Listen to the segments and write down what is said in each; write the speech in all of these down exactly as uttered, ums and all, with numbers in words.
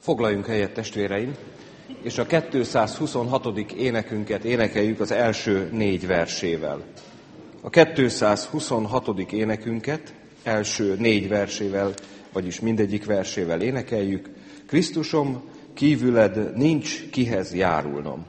Foglaljunk helyet, testvéreim, és a kétszázhuszonhatodik énekünket énekeljük az első négy versével. A kétszázhuszonhatodik énekünket első négy versével, vagyis mindegyik versével énekeljük. Krisztusom, kívüled nincs kihez járulnom.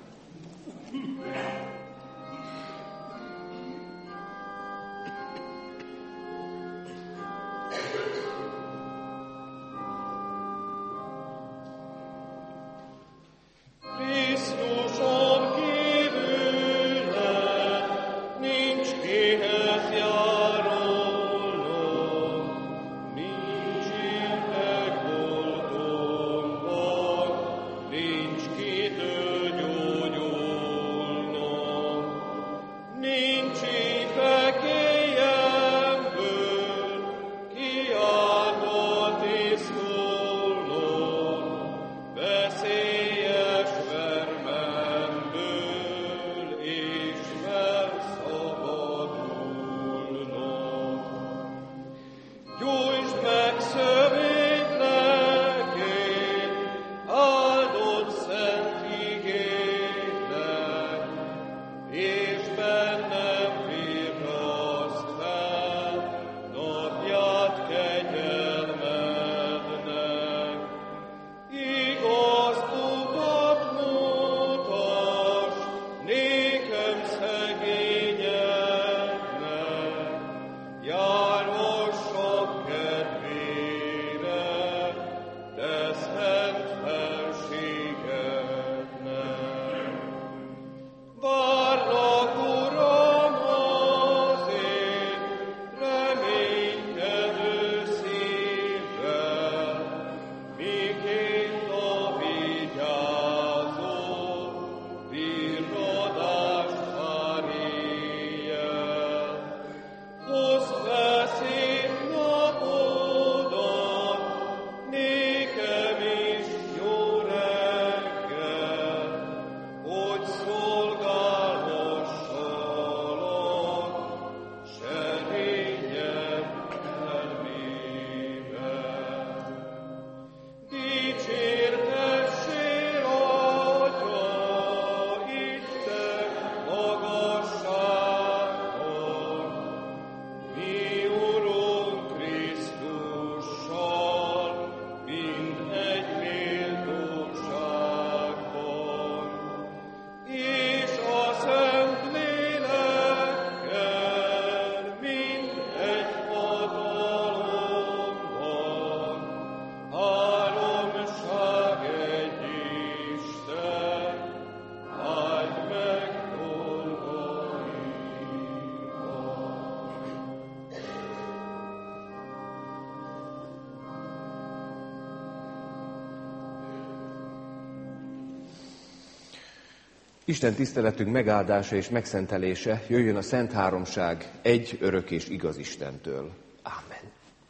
Isten tiszteletünk megáldása és megszentelése jöjjön a Szent Háromság egy örök és igaz Istentől. Ámen.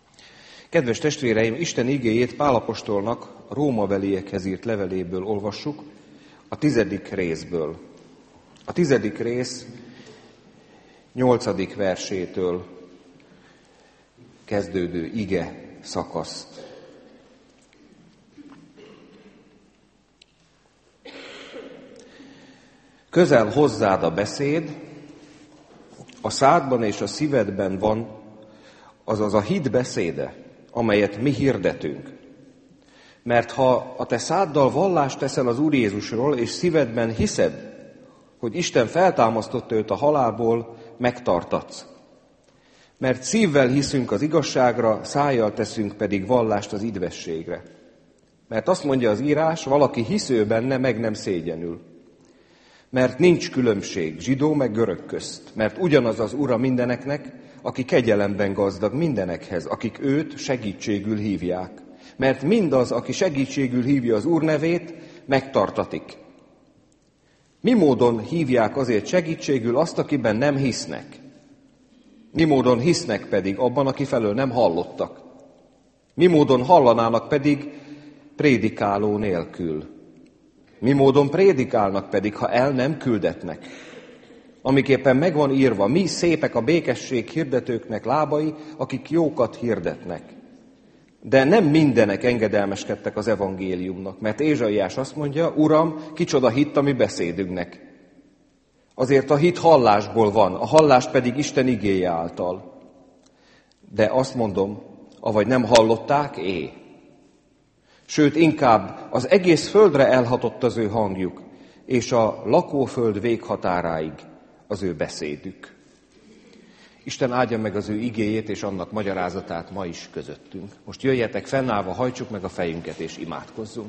Kedves testvéreim, Isten igéjét Pál apostolnak a rómabeliekhez írt leveléből olvassuk, a tizedik részből. A tizedik rész nyolcadik versétől kezdődő ige szakaszt. Közel hozzád a beszéd, a szádban és a szívedben van, azaz a hit beszéde, amelyet mi hirdetünk. Mert ha a te száddal vallást teszel az Úr Jézusról, és szívedben hiszed, hogy Isten feltámasztotta őt a halálból, megtartatsz. Mert szívvel hiszünk az igazságra, szájjal teszünk pedig vallást az idvességre. Mert azt mondja az írás, valaki hisző benne, meg nem szégyenül. Mert nincs különbség zsidó meg görög közt, mert ugyanaz az Ura mindeneknek, aki kegyelemben gazdag mindenekhez, akik őt segítségül hívják. Mert mindaz, aki segítségül hívja az Úr nevét, megtartatik. Mi módon hívják azért segítségül azt, akiben nem hisznek? Mi módon hisznek pedig abban, aki felől nem hallottak? Mi módon hallanának pedig prédikáló nélkül? Mi módon prédikálnak pedig, ha el nem küldetnek? Amiképpen megvan írva, mi szépek a békesség hirdetőknek lábai, akik jókat hirdetnek. De nem mindenek engedelmeskedtek az evangéliumnak, mert Ézsaiás azt mondja, Uram, kicsoda hitt a mi beszédünknek. Azért a hit hallásból van, a hallás pedig Isten igéje által. De azt mondom, avagy nem hallották, é. Sőt, inkább az egész földre elhatott az ő hangjuk, és a lakóföld véghatáráig az ő beszédük. Isten áldja meg az ő igéjét és annak magyarázatát ma is közöttünk. Most jöjjetek fennállva, hajtsuk meg a fejünket és imádkozzunk.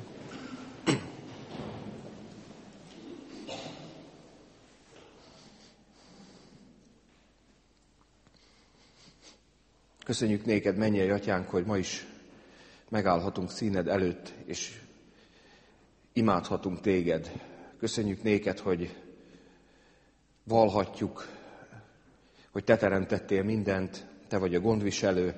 Köszönjük néked, mennyei atyánk, hogy ma is megállhatunk színed előtt, és imádhatunk téged. Köszönjük néked, hogy vallhatjuk, hogy te teremtettél mindent, te vagy a gondviselő,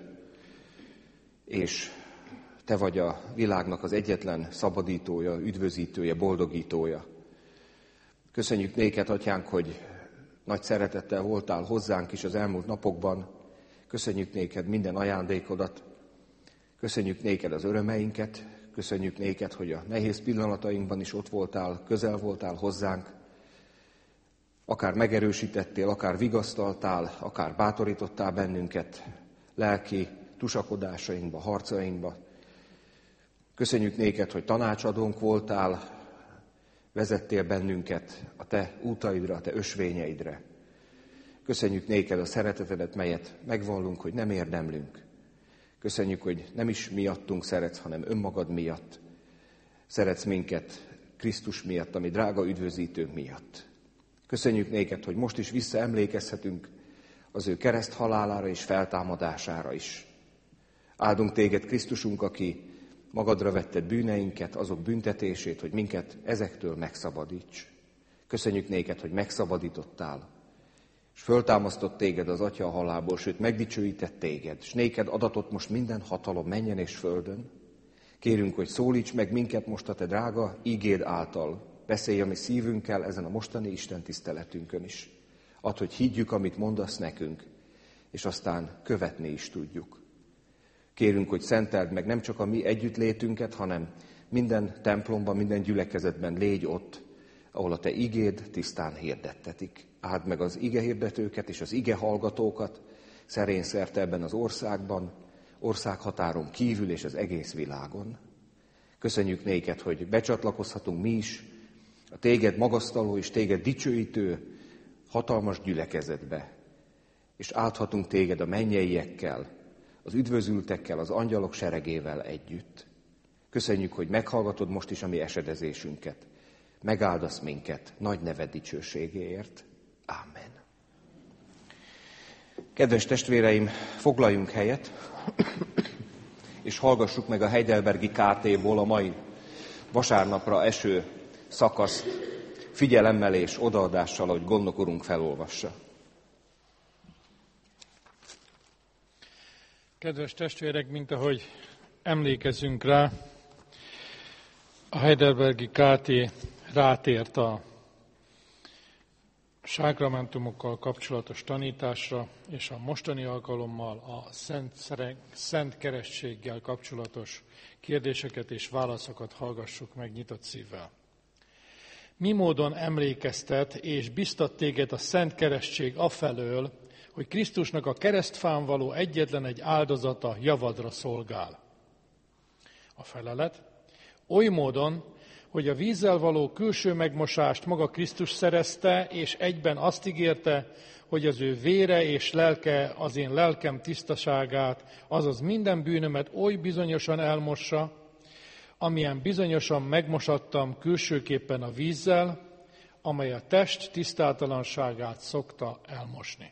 és te vagy a világnak az egyetlen szabadítója, üdvözítője, boldogítója. Köszönjük néked, atyánk, hogy nagy szeretettel voltál hozzánk is az elmúlt napokban. Köszönjük néked minden ajándékodat, köszönjük néked az örömeinket, köszönjük néked, hogy a nehéz pillanatainkban is ott voltál, közel voltál hozzánk, akár megerősítettél, akár vigasztaltál, akár bátorítottál bennünket lelki tusakodásainkba, harcainkba. Köszönjük néked, hogy tanácsadónk voltál, vezettél bennünket a te útaidra, a te ösvényeidre. Köszönjük néked a szeretetedet, melyet megvallunk, hogy nem érdemlünk. Köszönjük, hogy nem is miattunk szeretsz, hanem önmagad miatt. Szeretsz minket Krisztus miatt, ami drága üdvözítőnk miatt. Köszönjük néked, hogy most is visszaemlékezhetünk az ő kereszt halálára és feltámadására is. Áldunk téged, Krisztusunk, aki magadra vetted bűneinket, azok büntetését, hogy minket ezektől megszabadíts. Köszönjük néked, hogy megszabadítottál, és föltámasztott téged az Atya a halálból, sőt megdicsőített téged, és néked adatott most minden hatalom mennyen és földön. Kérünk, hogy szólíts meg minket most a te drága ígéd által, beszélj a mi szívünkkel ezen a mostani Isten tiszteletünkön is. Add, hogy higgyük, amit mondasz nekünk, és aztán követni is tudjuk. Kérünk, hogy szenteld meg nem csak a mi együttlétünket, hanem minden templomban, minden gyülekezetben légy ott, ahol a te igéd tisztán hirdettetik. Áld meg az ige hirdetőket és az ige hallgatókat szerény szerte ebben az országban, országhatáron kívül és az egész világon. Köszönjük néked, hogy becsatlakozhatunk mi is a téged magasztaló és téged dicsőítő hatalmas gyülekezetbe, és áldhatunk téged a mennyeiekkel, az üdvözültekkel, az angyalok seregével együtt. Köszönjük, hogy meghallgatod most is a mi esedezésünket. Megáldasz minket nagy neved dicsőségéért. Amen. Kedves testvéreim, foglaljunk helyet, és hallgassuk meg a Heidelbergi ká té-ból a mai vasárnapra eső szakaszt figyelemmel és odaadással, ahogy Gondnok Urunk felolvassa. Kedves testvérek, mint ahogy emlékezünk rá, a Heidelbergi ká té rátért a sákramentumokkal kapcsolatos tanításra, és a mostani alkalommal a Szent, Szent Kerességgel kapcsolatos kérdéseket és válaszokat hallgassuk meg nyitott szívvel. Mi módon emlékeztet és biztat téged a Szent Keresztség afelől, hogy Krisztusnak a keresztfán való egyetlen egy áldozata javadra szolgál? A felelet: oly módon, hogy a vízzel való külső megmosást maga Krisztus szerezte, és egyben azt ígérte, hogy az ő vére és lelke az én lelkem tisztaságát, azaz minden bűnömet oly bizonyosan elmossa, amilyen bizonyosan megmosattam külsőképpen a vízzel, amely a test tisztátalanságát szokta elmosni.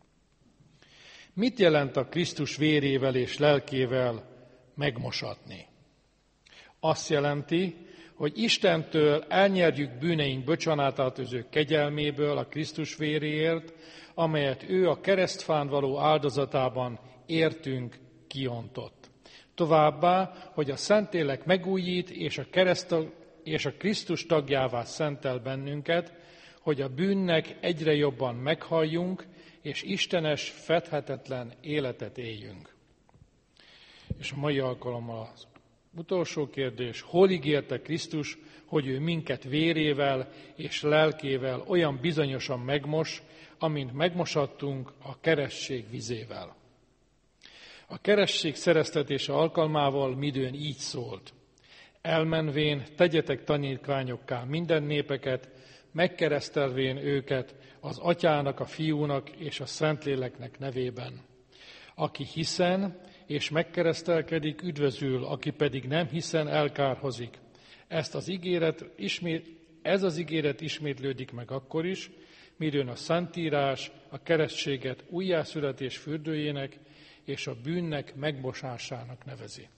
Mit jelent a Krisztus vérével és lelkével megmosatni? Azt jelenti, hogy Istentől elnyerjük bűneink bocsánatát az ő kegyelméből a Krisztus véréért, amelyet ő a keresztfán való áldozatában értünk kiontott. Továbbá, hogy a Szentlélek megújít és a, kereszt, és a Krisztus tagjává szentel bennünket, hogy a bűnnek egyre jobban meghalljunk, és istenes, fedhetetlen életet éljünk. És a mai alkalommal az utolsó kérdés: hol ígérte Krisztus, hogy ő minket vérével és lelkével olyan bizonyosan megmos, amint megmosattunk a keresztség vizével? A keresztség szereztetése alkalmával midőn így szólt: elmenvén tegyetek tanítványokká minden népeket, megkeresztelvén őket az Atyának, a Fiúnak és a Szentléleknek nevében. Aki hiszen és megkeresztelkedik, üdvözül, aki pedig nem hiszen, elkárhozik. Ezt az ígéret ismét, ez az ígéret ismétlődik meg akkor is, midőn a Szentírás a keresztséget újjászületés fürdőjének és a bűnnek megbosásának nevezi.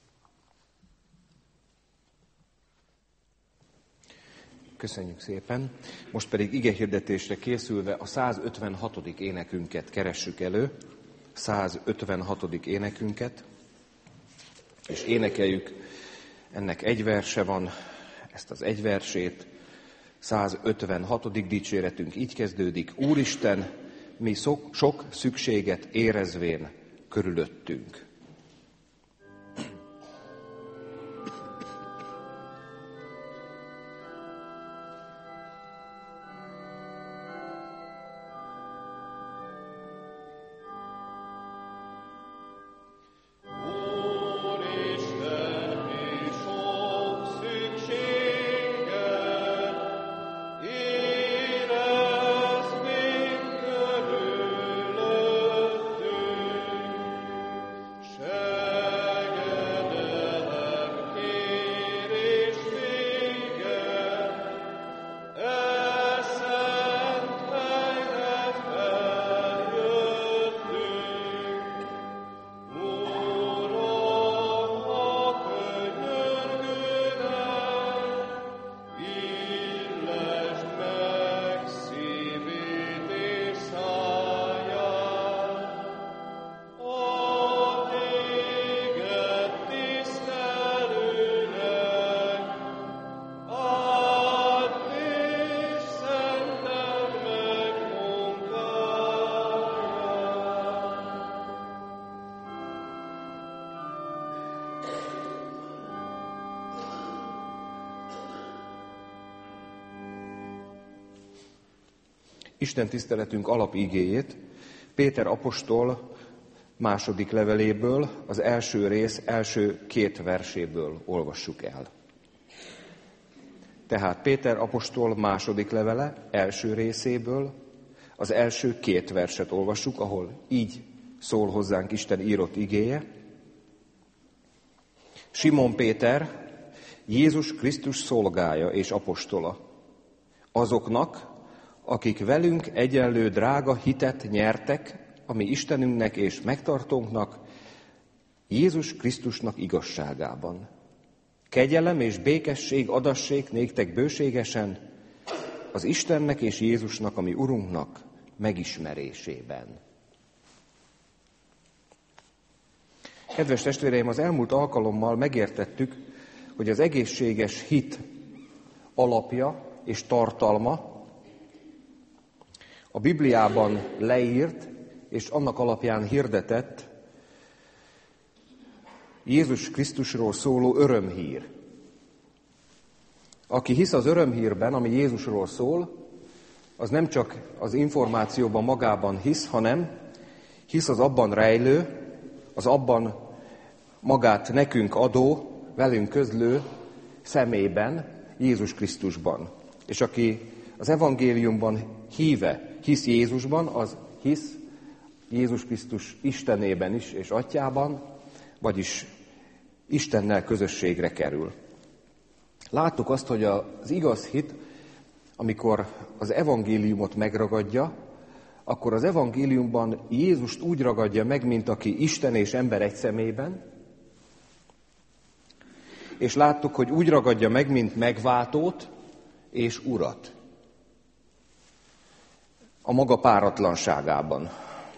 Köszönjük szépen. Most pedig igehirdetésre készülve a százötvenhatodik énekünket keressük elő, százötvenhatodik énekünket, és énekeljük, ennek egy verse van, ezt az egy versét, százötvenhatodik dicséretünk így kezdődik: Úristen, mi sok, sok szükséget érezvén körülöttünk. Isten tiszteletünk alapigéjét Péter apostol második leveléből, az első rész első két verséből olvassuk el. Tehát Péter apostol második levele első részéből az első két verset olvassuk, ahol így szól hozzánk Isten írott igéje. Simon Péter, Jézus Krisztus szolgája és apostola, azoknak, akik velünk egyenlő drága hitet nyertek, ami Istenünknek és megtartónknak, Jézus Krisztusnak igazságában. Kegyelem és békesség adassék néktek bőségesen az Istennek és Jézusnak, ami Urunknak megismerésében. Kedves testvéreim, az elmúlt alkalommal megértettük, hogy az egészséges hit alapja és tartalma a Bibliában leírt és annak alapján hirdetett Jézus Krisztusról szóló örömhír. Aki hisz az örömhírben, ami Jézusról szól, az nem csak az információban magában hisz, hanem hisz az abban rejlő, az abban magát nekünk adó, velünk közlő személyben, Jézus Krisztusban. És aki az evangéliumban híve, hisz Jézusban, az hisz Jézus Krisztus Istenében is és Atyában, vagyis Istennel közösségre kerül. Láttuk azt, hogy az igaz hit, amikor az evangéliumot megragadja, akkor az evangéliumban Jézust úgy ragadja meg, mint aki Isten és ember egy személyben, és láttuk, hogy úgy ragadja meg, mint megváltót és urat a maga páratlanságában.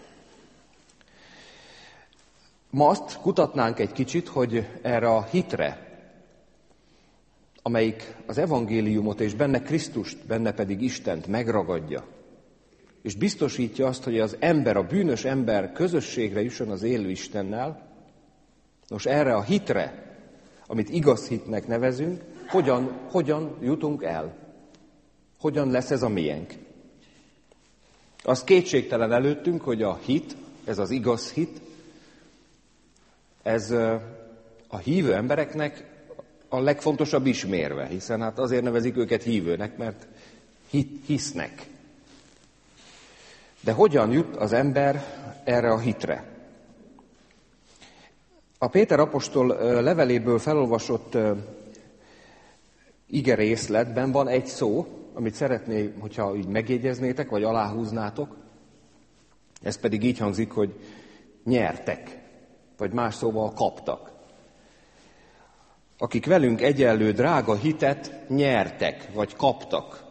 Ma azt kutatnánk egy kicsit, hogy erre a hitre, amelyik az evangéliumot és benne Krisztust, benne pedig Istent megragadja, és biztosítja azt, hogy az ember, a bűnös ember közösségre jusson az élő Istennel, Nos, erre a hitre, amit igaz hitnek nevezünk, hogyan, hogyan jutunk el? Hogyan lesz ez a miénk? Az kétségtelen előttünk, hogy a hit, ez az igaz hit, ez a hívő embereknek a legfontosabb ismérve, hiszen hát azért nevezik őket hívőnek, mert hit, hisznek. De hogyan jut az ember erre a hitre? A Péter apostol leveléből felolvasott igerészletben van egy szó, amit szeretné, hogyha így megjegyeznétek, vagy aláhúznátok. Ez pedig így hangzik, hogy nyertek, vagy más szóval kaptak. Akik velünk egyenlő drága hitet nyertek, vagy kaptak.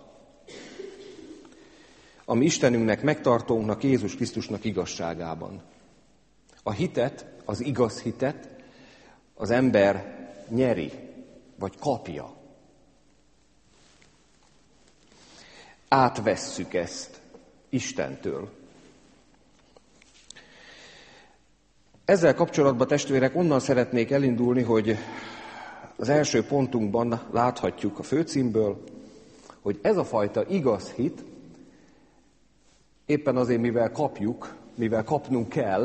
Ami Istenünknek, megtartónknak, Jézus Krisztusnak igazságában. A hitet, az igaz hitet az ember nyeri, vagy kapja. Átvesszük ezt Istentől. Ezzel kapcsolatban, testvérek, onnan szeretnék elindulni, hogy az első pontunkban láthatjuk a főcímből, hogy ez a fajta igaz hit, éppen azért, mivel kapjuk, mivel kapnunk kell,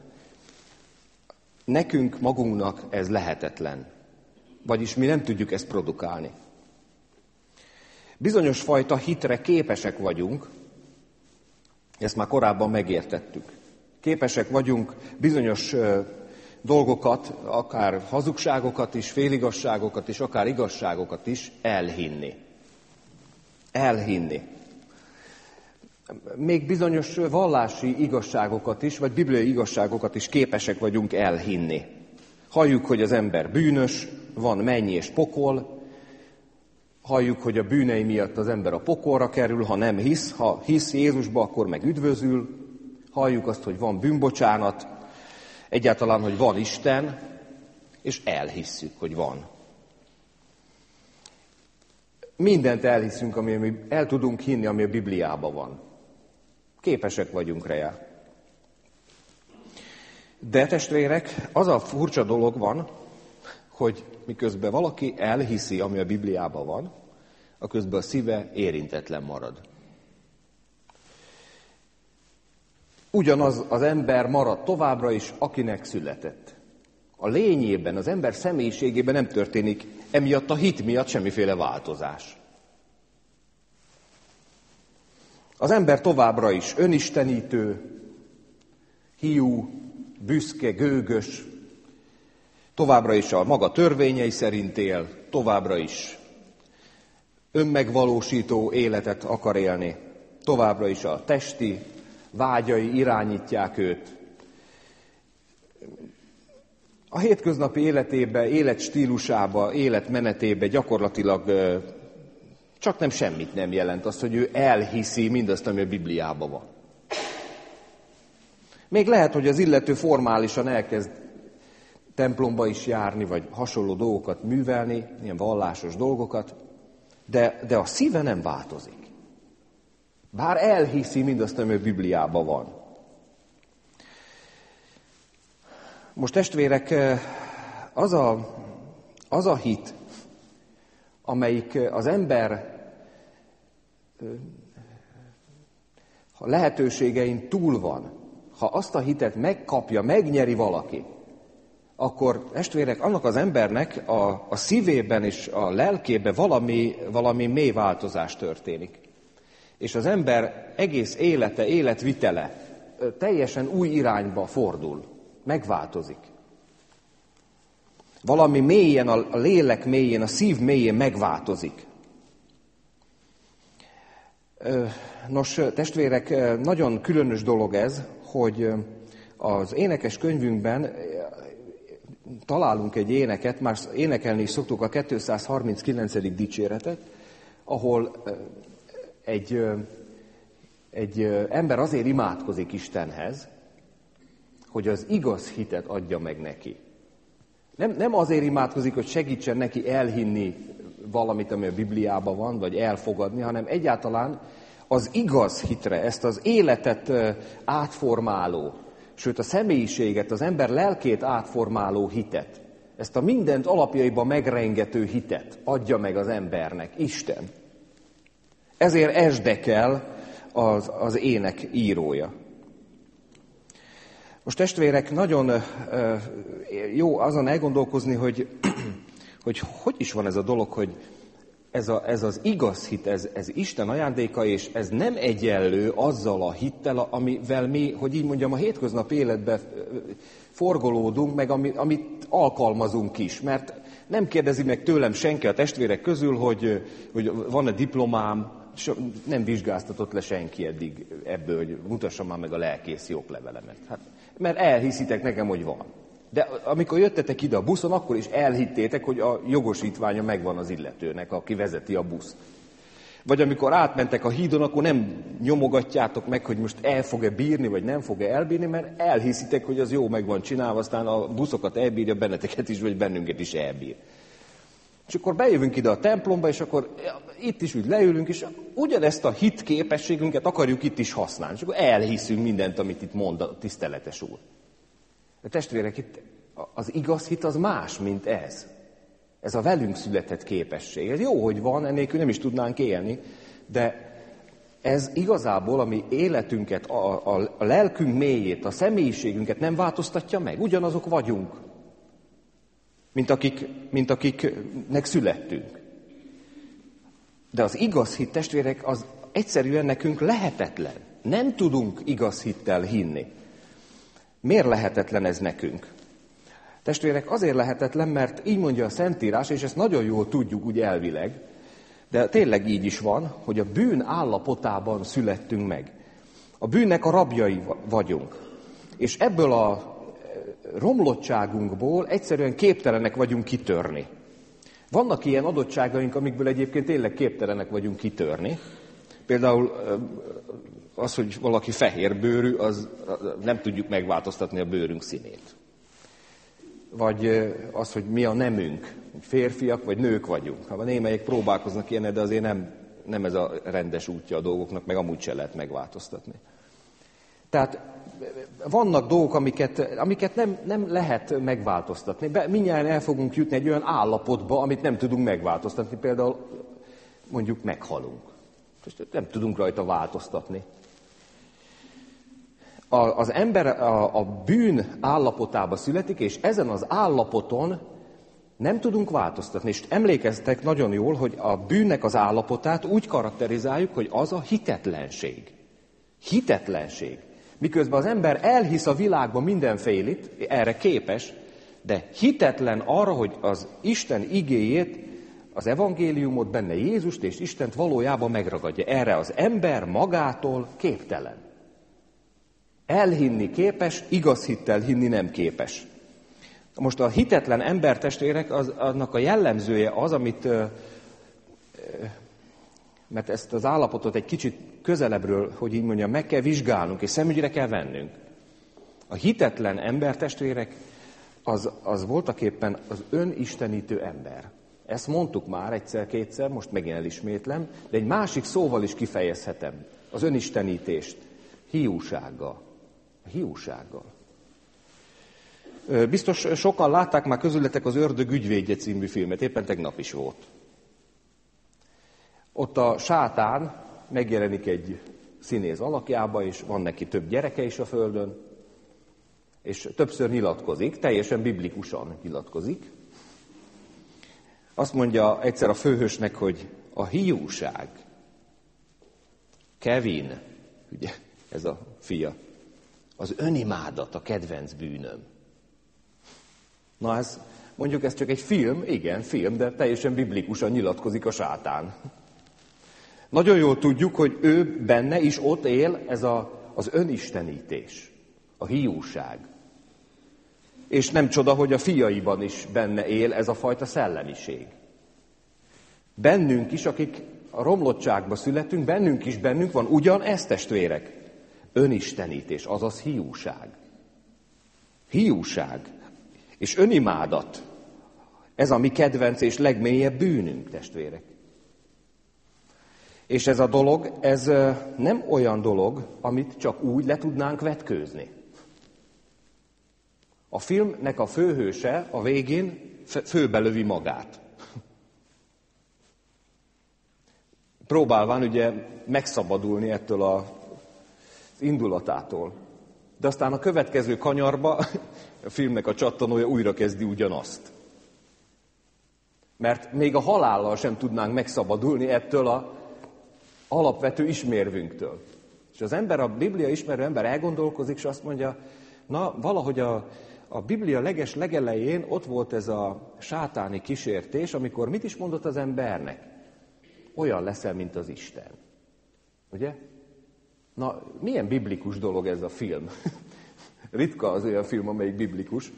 nekünk magunknak ez lehetetlen. Vagyis mi nem tudjuk ezt produkálni. Bizonyos fajta hitre képesek vagyunk, ezt már korábban megértettük. Képesek vagyunk bizonyos dolgokat, akár hazugságokat is, féligasságokat is, akár igazságokat is elhinni. Elhinni. Még bizonyos vallási igazságokat is, vagy bibliai igazságokat is képesek vagyunk elhinni. Halljuk, hogy az ember bűnös, van menny és pokol, halljuk, hogy a bűnei miatt az ember a pokolra kerül, ha nem hisz, ha hisz Jézusba, akkor meg üdvözül, halljuk azt, hogy van bűnbocsánat, egyáltalán, hogy van Isten, és elhisszük, hogy van. Mindent elhiszünk, ami, ami el tudunk hinni, ami a Bibliában van. Képesek vagyunk rá. De testvérek, az a furcsa dolog van, hogy miközben valaki elhiszi, ami a Bibliában van, a közben a szíve érintetlen marad. Ugyanaz az ember marad továbbra is, akinek született. A lényében, az ember személyiségében nem történik emiatt a hit miatt semmiféle változás. Az ember továbbra is önistenítő, hiú, büszke, gőgös, továbbra is a maga törvényei szerint él, továbbra is önmegvalósító életet akar élni, továbbra is a testi vágyai irányítják őt. A hétköznapi életébe, életstílusába, életmenetébe gyakorlatilag csak nem semmit nem jelent az, hogy ő elhiszi mindazt, ami a Bibliában van. Még lehet, hogy az illető formálisan elkezd templomba is járni, vagy hasonló dolgokat művelni, ilyen vallásos dolgokat, de, de a szíve nem változik. Bár elhiszi mindazt, ami a Bibliában van. Most testvérek, az a, az a hit, amelyik az ember ha lehetőségein túl van, ha azt a hitet megkapja, megnyeri valaki, akkor testvérek, annak az embernek a, a szívében és a lelkében valami, valami mély változás történik. És az ember egész élete, életvitele teljesen új irányba fordul, megváltozik. Valami mélyen, a lélek mélyén, a szív mélyén megváltozik. Nos, testvérek, nagyon különös dolog ez, hogy az énekes könyvünkben találunk egy éneket, már énekelni is szoktuk a kétszázharminckilencedik dicséretet, ahol egy, egy ember azért imádkozik Istenhez, hogy az igaz hitet adja meg neki. Nem, nem azért imádkozik, hogy segítsen neki elhinni valamit, ami a Bibliában van, vagy elfogadni, hanem egyáltalán az igaz hitre, ezt az életet átformáló, sőt a személyiséget, az ember lelkét átformáló hitet, ezt a mindent alapjaiban megrengető hitet adja meg az embernek Isten. Ezért Esdekel az, az ének írója. Most testvérek, nagyon jó azon elgondolkozni, hogy hogy hogy is van ez a dolog, hogy ez, a, ez az igaz hit, ez, ez Isten ajándéka, és ez nem egyenlő azzal a hittel, amivel mi, hogy így mondjam, a hétköznapi életben forgolódunk, meg amit, amit alkalmazunk is. Mert nem kérdezi meg tőlem senki a testvérek közül, hogy, hogy van-e diplomám, nem vizsgáztatott le senki eddig ebből, hogy mutassam már meg a lelkész joglevelemet. Hát, mert elhiszitek nekem, hogy van. De amikor jöttetek ide a buszon, akkor is elhittétek, hogy a jogosítványa megvan az illetőnek, aki vezeti a buszt. Vagy amikor átmentek a hídon, akkor nem nyomogatjátok meg, hogy most el fog-e bírni, vagy nem fog-e elbírni, mert elhiszitek, hogy az jó meg van csinálva, aztán a buszokat elbírja, benneteket is, vagy bennünket is elbír. És akkor bejövünk ide a templomba, és akkor itt is úgy leülünk, és ugyanezt a hit képességünket akarjuk itt is használni. És akkor elhiszünk mindent, amit itt mond a tiszteletes úr. De testvérek, itt az igaz hit az más, mint ez. Ez a velünk született képesség. Ez jó, hogy van, ennélkül nem is tudnánk élni, de ez igazából a mi életünket, a, a, a lelkünk mélyét, a személyiségünket nem változtatja meg. Ugyanazok vagyunk, mint, akik, mint akiknek születtünk. De az igaz hit, testvérek, az egyszerűen nekünk lehetetlen. Nem tudunk igaz hittel hinni. Miért lehetetlen ez nekünk? Testvérek, azért lehetetlen, mert így mondja a Szentírás, és ezt nagyon jól tudjuk úgy elvileg, de tényleg így is van, hogy a bűn állapotában születtünk meg. A bűnnek a rabjai vagyunk. És ebből a romlottságunkból egyszerűen képtelenek vagyunk kitörni. Vannak ilyen adottságaink, amikből egyébként tényleg képtelenek vagyunk kitörni. Például az, hogy valaki fehérbőrű, az nem tudjuk megváltoztatni a bőrünk színét. Vagy az, hogy mi a nemünk, férfiak vagy nők vagyunk. Ha a némelyek próbálkoznak ilyen, de azért nem, nem ez a rendes útja a dolgoknak, meg amúgy se lehet megváltoztatni. Tehát vannak dolgok, amiket, amiket nem, nem lehet megváltoztatni. Be, mindjárt el fogunk jutni egy olyan állapotba, amit nem tudunk megváltoztatni. Például mondjuk meghalunk. Nem tudunk rajta változtatni. A, az ember a, a bűn állapotába születik, és ezen az állapoton nem tudunk változtatni. És emlékeztek nagyon jól, hogy a bűnnek az állapotát úgy karakterizáljuk, hogy az a hitetlenség. Hitetlenség. Miközben az ember elhisz a világban mindenfélit, erre képes, de hitetlen arra, hogy az Isten igéjét, az evangéliumot, benne Jézust és Istent valójában megragadja. Erre az ember magától képtelen. Elhinni képes, igaz hittel hinni nem képes. Most a hitetlen embertestvérek, az, annak a jellemzője az, amit, mert ezt az állapotot egy kicsit közelebbről, hogy így mondjam, meg kell vizsgálnunk, és szemügyre kell vennünk. A hitetlen embertestvérek, az, az voltaképpen az önistenítő ember. Ezt mondtuk már egyszer-kétszer, most megint elismétlem, de egy másik szóval is kifejezhetem. Az önistenítést. Hiúsággal. A hiúsággal. Biztos sokan látták már közületek az Ördög ügyvédje című filmet, éppen tegnap is volt. Ott a sátán megjelenik egy színész alakjába, és van neki több gyereke is a földön, és többször nyilatkozik, teljesen biblikusan nyilatkozik. Azt mondja egyszer a főhősnek, hogy a hiúság, Kevin, ugye ez a fia, az önimádat a kedvenc bűnöm. Na ez, mondjuk ez csak egy film, igen, film, de teljesen biblikusan nyilatkozik a sátán. Nagyon jól tudjuk, hogy ő benne is ott él ez a, az önistenítés, a hiúság. És nem csoda, hogy a fiaiban is benne él ez a fajta szellemiség. Bennünk is, akik a romlottságba születünk, bennünk is bennünk van ugyanez, testvérek. Önistenítés, azaz hiúság. Hiúság és önimádat. Ez a mi kedvenc és legmélyebb bűnünk, testvérek. És ez a dolog, ez nem olyan dolog, amit csak úgy le tudnánk vetkőzni. A filmnek a főhőse a végén főbelövi magát. Próbálván ugye megszabadulni ettől az indulatától. De aztán a következő kanyarba a filmnek a csattanója újra kezdi ugyanazt. Mert még a halállal sem tudnánk megszabadulni ettől az alapvető ismérvünktől. És az ember, a Biblia ismerő ember elgondolkozik, és azt mondja, na valahogy a, a Biblia leges legelején ott volt ez a sátáni kísértés, amikor mit is mondott az embernek? Olyan leszel, mint az Isten. Ugye? Na, milyen biblikus dolog ez a film? Ritka az olyan film, amelyik biblikus.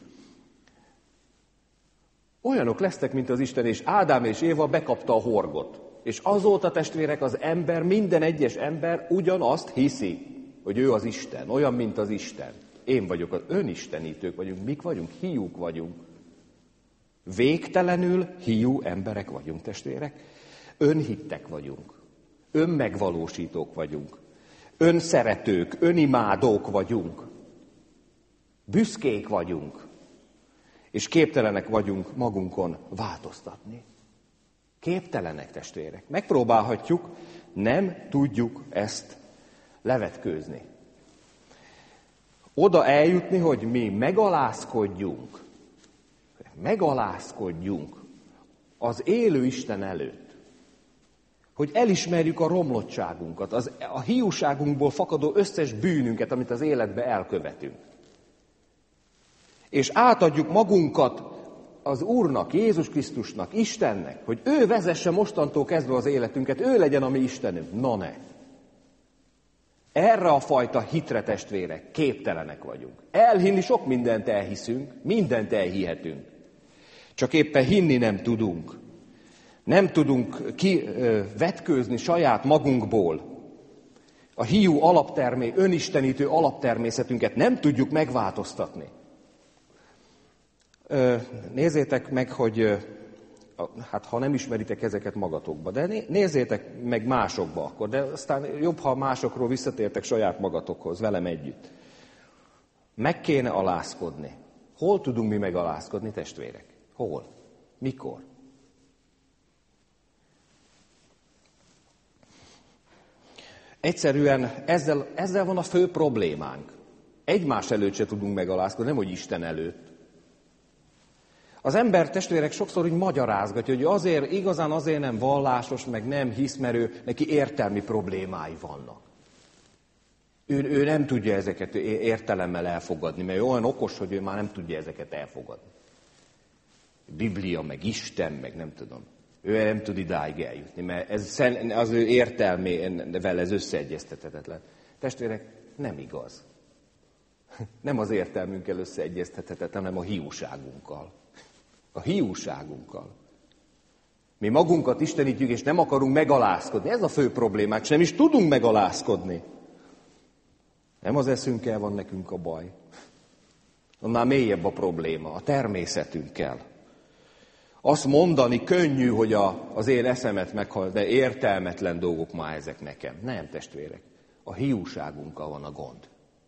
Olyanok lesztek, mint az Isten, és Ádám és Éva bekapta a horgot. És azóta, testvérek, az ember, minden egyes ember ugyanazt hiszi, hogy ő az Isten, olyan, mint az Isten. Én vagyok, az önistenítők vagyunk, mik vagyunk, hiúk vagyunk. Végtelenül hiú emberek vagyunk, testvérek. Önhittek vagyunk, önmegvalósítók vagyunk, önszeretők, önimádók vagyunk, büszkék vagyunk, és képtelenek vagyunk magunkon változtatni. Képtelenek, testvérek. Megpróbálhatjuk, nem tudjuk ezt levetkőzni. Oda eljutni, hogy mi megalázkodjunk, megalázkodjunk az élő Isten előtt. Hogy elismerjük a romlottságunkat, az, a hiúságunkból fakadó összes bűnünket, amit az életbe elkövetünk. És átadjuk magunkat az Úrnak, Jézus Krisztusnak, Istennek, hogy ő vezesse mostantól kezdve az életünket, ő legyen a mi Istenünk. Na ne! Erre a fajta hitre, testvérek, képtelenek vagyunk. Elhinni sok mindent elhiszünk, mindent elhihetünk. Csak éppen hinni nem tudunk. Nem tudunk kivetkőzni saját magunkból. A hiú alaptermé, önistenítő alaptermészetünket nem tudjuk megváltoztatni. Nézzétek meg, hogy hát ha nem ismeritek ezeket magatokba, de nézzétek meg másokba akkor, de aztán jobb, ha másokról visszatértek saját magatokhoz, velem együtt. Meg kéne alázkodni. Hol tudunk mi megalázkodni, testvérek? Hol? Mikor? Egyszerűen ezzel, ezzel van a fő problémánk. Egymás előtt se tudunk megalázkodni, nem hogy Isten előtt. Az ember, testvérek, sokszor úgy magyarázgatja, hogy azért, igazán azért nem vallásos, meg nem hisz, mert ő, neki értelmi problémái vannak. Ő, ő nem tudja ezeket értelemmel elfogadni, mert ő olyan okos, hogy ő már nem tudja ezeket elfogadni. Biblia, meg Isten, meg nem tudom. Ő nem tud idáig eljutni, mert ez, az ő értelmével ez összeegyeztethetetlen. Testvérek, nem igaz. Nem az értelmünkkel összeegyeztethetetlen, hanem a hiúságunkkal. A hiúságunkkal. Mi magunkat istenítjük, és nem akarunk megalázkodni. Ez a fő problémák, és nem is tudunk megalázkodni. Nem az eszünkkel van nekünk a baj. Annál mélyebb a probléma, a természetünkkel. Azt mondani könnyű, hogy a, az én eszemet meghal, de értelmetlen dolgok már ezek nekem. Nem, testvérek. A hiúságunkkal van a gond.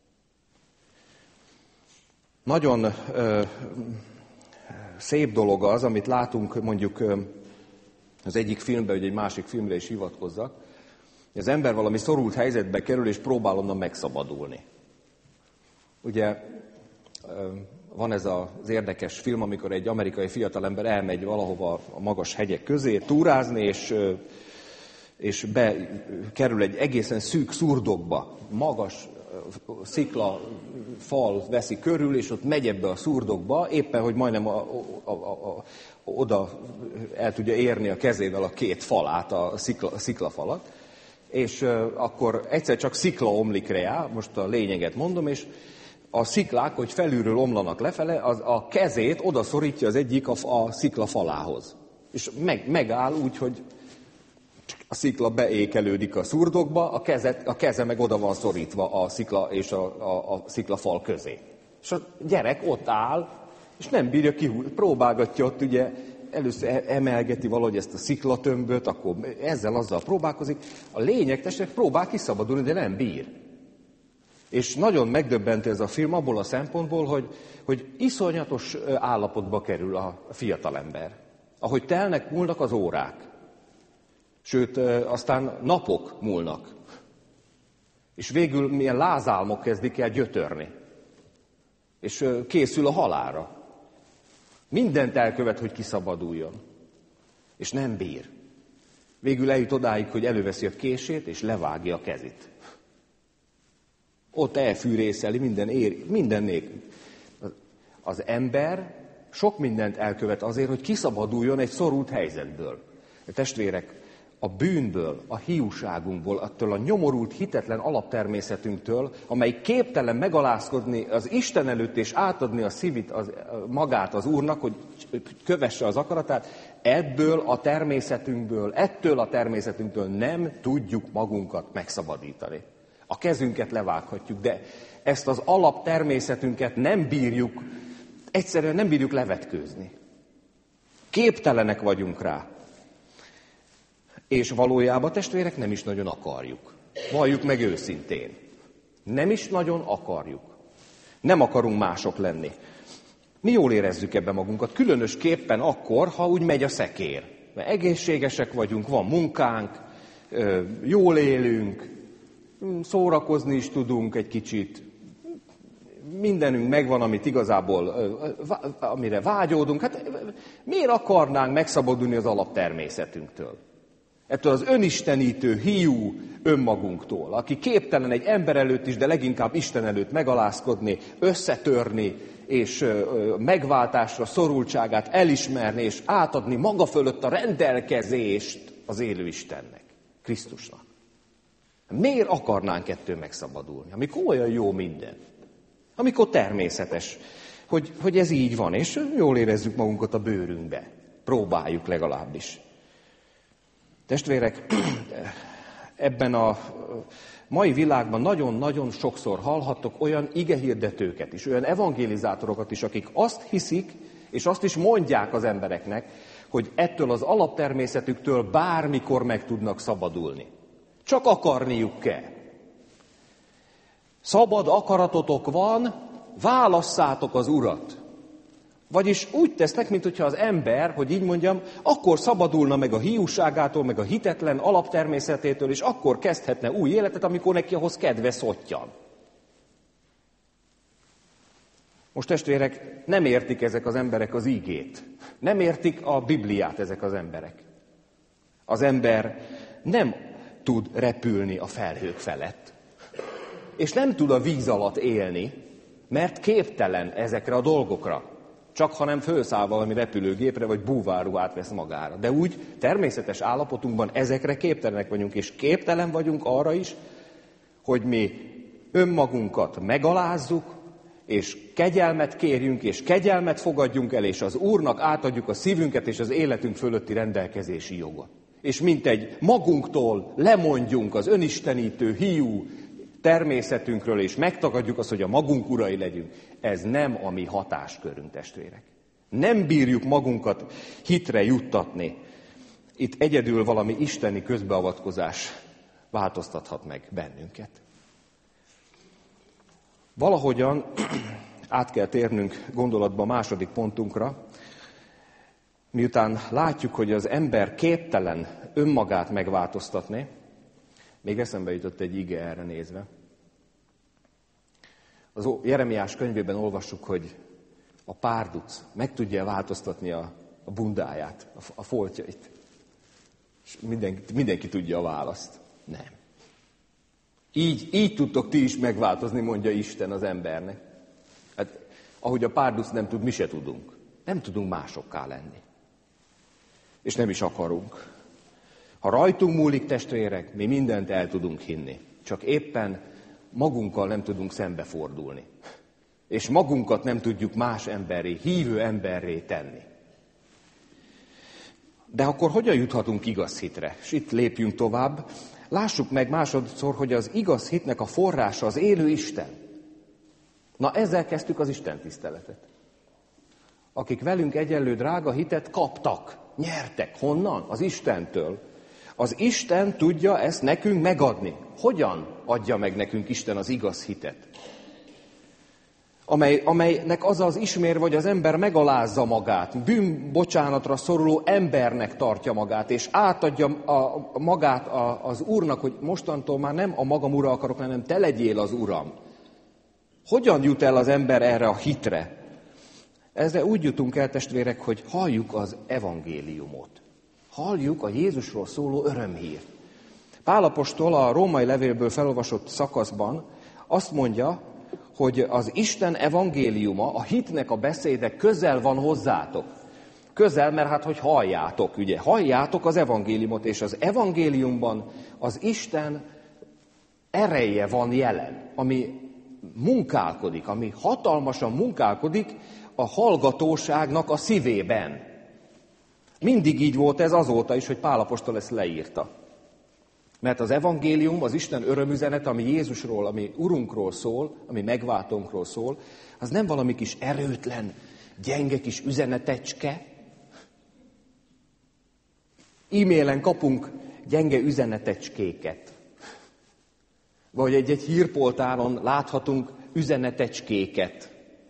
Nagyon ö, szép dolog az, amit látunk mondjuk ö, az egyik filmben, hogy egy másik filmre is hivatkozzak, hogy az ember valami szorult helyzetbe kerül, és próbál onnan megszabadulni. Ugye ö, van ez az érdekes film, amikor egy amerikai fiatalember elmegy valahova a magas hegyek közé túrázni, és, és bekerül egy egészen szűk szurdokba. Magas szikla fal veszi körül, és ott megy ebbe a szurdokba, éppen, hogy majdnem a, a, a, a, oda el tudja érni a kezével a két falát, a, szikla, a sziklafalat, és akkor egyszer csak szikla omlik rá, most a lényeget mondom, és a sziklák, hogy felülről omlanak lefele, az a kezét odaszorítja az egyik a, a szikla falához. És meg, megáll úgy, hogy a szikla beékelődik a szurdokba, a, kezet, a keze meg oda van szorítva a szikla és a, a, a sziklafal közé. És a gyerek ott áll, és nem bírja kihúzni, próbálgatja ott, ugye, először emelgeti valahogy ezt a sziklatömböt, akkor ezzel-azzal próbálkozik. A lényeg, testvérek, próbál kiszabadulni, de nem bír. És nagyon megdöbbentő ez a film abból a szempontból, hogy, hogy iszonyatos állapotba kerül a fiatalember. Ahogy telnek, múlnak az órák. Sőt, aztán napok múlnak. És végül milyen lázálmok kezdik el gyötörni. És készül a halálra. Mindent elkövet, hogy kiszabaduljon. És nem bír. Végül eljut odáig, hogy előveszi a kését, és levágja a kezét. Ott elfűrészeli minden, ér, minden nélkül. Az ember sok mindent elkövet azért, hogy kiszabaduljon egy szorult helyzetből. A testvérek, a bűnből, a hiúságunkból, attól a nyomorult, hitetlen alaptermészetünktől, amely képtelen megalázkodni az Isten előtt és átadni a szívét, az, magát az Úrnak, hogy kövesse az akaratát, ebből a természetünkből, ettől a természetünktől nem tudjuk magunkat megszabadítani. A kezünket levághatjuk, de ezt az alaptermészetünket nem bírjuk, egyszerűen nem bírjuk levetkőzni. Képtelenek vagyunk rá. És valójában, testvérek, nem is nagyon akarjuk. Valljuk meg őszintén. Nem is nagyon akarjuk. Nem akarunk mások lenni. Mi jól érezzük ebben magunkat, különösképpen akkor, ha úgy megy a szekér. Mert egészségesek vagyunk, van munkánk, jól élünk, szórakozni is tudunk egy kicsit, mindenünk megvan, amit igazából, amire vágyódunk. Hát miért akarnánk megszabadulni az alaptermészetünktől? Ettől az önistenítő, hiú önmagunktól, aki képtelen egy ember előtt is, de leginkább Isten előtt megalázkodni, összetörni, és megváltásra szorultságát elismerni, és átadni maga fölött a rendelkezést az élő Istennek, Krisztusnak. Miért akarnánk ettől megszabadulni, amikor olyan jó minden? Amikor természetes, hogy, hogy ez így van, és jól érezzük magunkat a bőrünkbe. Próbáljuk legalábbis. Testvérek, ebben a mai világban nagyon-nagyon sokszor hallhattok olyan igehirdetőket is, olyan evangélizátorokat is, akik azt hiszik, és azt is mondják az embereknek, hogy ettől az alaptermészetüktől bármikor meg tudnak szabadulni. Csak akarniuk kell. Szabad akaratotok van, válasszátok az Urat. Vagyis úgy tesznek, mintha az ember, hogy így mondjam, akkor szabadulna meg a hiúságától, meg a hitetlen alaptermészetétől, és akkor kezdhetne új életet, amikor neki ahhoz kedve szottyan. Most testvérek, nem értik ezek az emberek az ígét. Nem értik a Bibliát ezek az emberek. Az ember nem tud repülni a felhők felett. És nem tud a víz alatt élni, mert képtelen ezekre a dolgokra. Csak ha nem fölszáll valami repülőgépre, vagy búvárruhát vesz magára. De úgy természetes állapotunkban ezekre képtelenek vagyunk, és képtelen vagyunk arra is, hogy mi önmagunkat megalázzuk, és kegyelmet kérjünk, és kegyelmet fogadjunk el, és az Úrnak átadjuk a szívünket és az életünk fölötti rendelkezési jogot. És mintegy magunktól lemondjunk az önistenítő, hiú természetünkről, és megtagadjuk azt, hogy a magunk urai legyünk. Ez nem a mi hatáskörünk, testvérek. Nem bírjuk magunkat hitre juttatni. Itt egyedül valami isteni közbeavatkozás változtathat meg bennünket. Valahogyan át kell térnünk gondolatba a második pontunkra, miután látjuk, hogy az ember képtelen önmagát megváltoztatni. Még eszembe jutott egy ige erre nézve. Az Jeremiás könyvében olvassuk, hogy a párduc meg tudja változtatni a, a bundáját, a, a foltjait. És mindenki, mindenki tudja a választ. Nem. Így, így tudtok ti is megváltozni, mondja Isten az embernek. Hát, ahogy a párduc nem tud, mi se tudunk. Nem tudunk másokká lenni. És nem is akarunk. Ha rajtunk múlik, testvérek, mi mindent el tudunk hinni. Csak éppen magunkkal nem tudunk szembefordulni. És magunkat nem tudjuk más emberré, hívő emberré tenni. De akkor hogyan juthatunk igaz hitre? És itt lépjünk tovább. Lássuk meg másodszor, hogy az igaz hitnek a forrása az élő Isten. Na, ezzel kezdtük az Isten tiszteletet. Akik velünk egyenlő drága hitet kaptak, nyertek. Honnan? Az Istentől. Az Isten tudja ezt nekünk megadni. Hogyan adja meg nekünk Isten az igaz hitet? Amely, amelynek az az ismér, hogy az ember megalázza magát, bűnbocsánatra szoruló embernek tartja magát, és átadja a, a magát a, az Úrnak, hogy mostantól már nem a magam ura akarok, hanem te legyél az Uram. Hogyan jut el az ember erre a hitre? Ezzel úgy jutunk el, testvérek, hogy halljuk az evangéliumot. Halljuk a Jézusról szóló örömhírt. Pál apostol a római levélből felolvasott szakaszban azt mondja, hogy az Isten evangéliuma, a hitnek a beszéde közel van hozzátok. Közel, mert hát, hogy halljátok, ugye, halljátok az evangéliumot, és az evangéliumban az Isten ereje van jelen, ami munkálkodik, ami hatalmasan munkálkodik a hallgatóságnak a szívében. Mindig így volt ez azóta is, hogy Pál apostol ezt leírta. Mert az evangélium, az Isten örömüzenet, ami Jézusról, ami Urunkról szól, ami megváltónkról szól, az nem valami kis erőtlen, gyenge kis üzenetecske. E-mailen kapunk gyenge üzenetecskéket. Vagy egy-egy hírpoltáron láthatunk üzenetecskéket.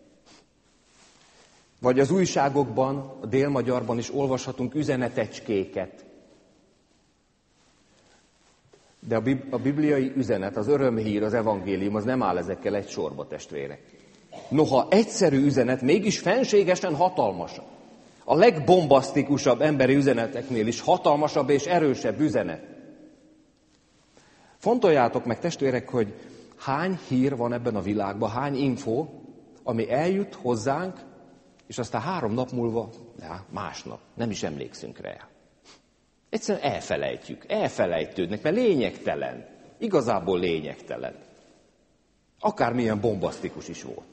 Vagy az újságokban, a Délmagyarban is olvashatunk üzenetecskéket. De a bibliai üzenet, az örömhír, az evangélium, az nem áll ezekkel egy sorba, testvérek. Noha egyszerű üzenet, mégis fenségesen hatalmas. A legbombasztikusabb emberi üzeneteknél is hatalmasabb és erősebb üzenet. Fontoljátok meg, testvérek, hogy hány hír van ebben a világban, hány info, ami eljut hozzánk, és aztán három nap múlva, de másnap, nem is emlékszünk rá. Egyszerűen elfelejtjük, elfelejtődnek, mert lényegtelen, igazából lényegtelen. Akármilyen bombasztikus is volt.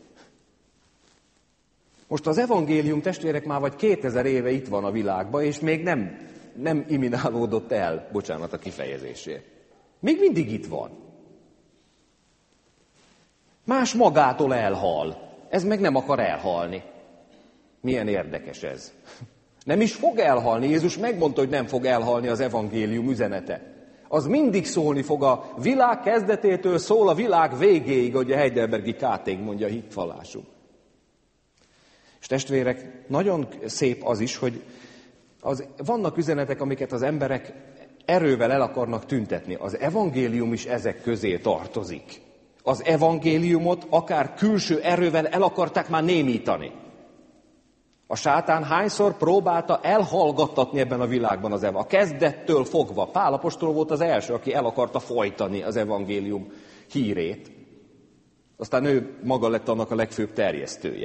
Most az evangélium, testvérek, már vagy kétezer éve itt van a világban, és még nem, nem iminálódott el, bocsánat a kifejezésért. Még mindig itt van. Más magától elhal, ez meg nem akar elhalni. Milyen érdekes ez. Nem is fog elhalni. Jézus megmondta, hogy nem fog elhalni az evangélium üzenete. Az mindig szólni fog, a világ kezdetétől szól a világ végéig, ahogy a Heidelbergi Kátég mondja a hitvallásunk. És testvérek, nagyon szép az is, hogy az, vannak üzenetek, amiket az emberek erővel el akarnak tüntetni. Az evangélium is ezek közé tartozik. Az evangéliumot akár külső erővel el akarták már némítani. A sátán hányszor próbálta elhallgattatni ebben a világban az evangélium. A kezdettől fogva. Pál apostol volt az első, aki el akarta folytani az evangélium hírét. Aztán ő maga lett annak a legfőbb terjesztője.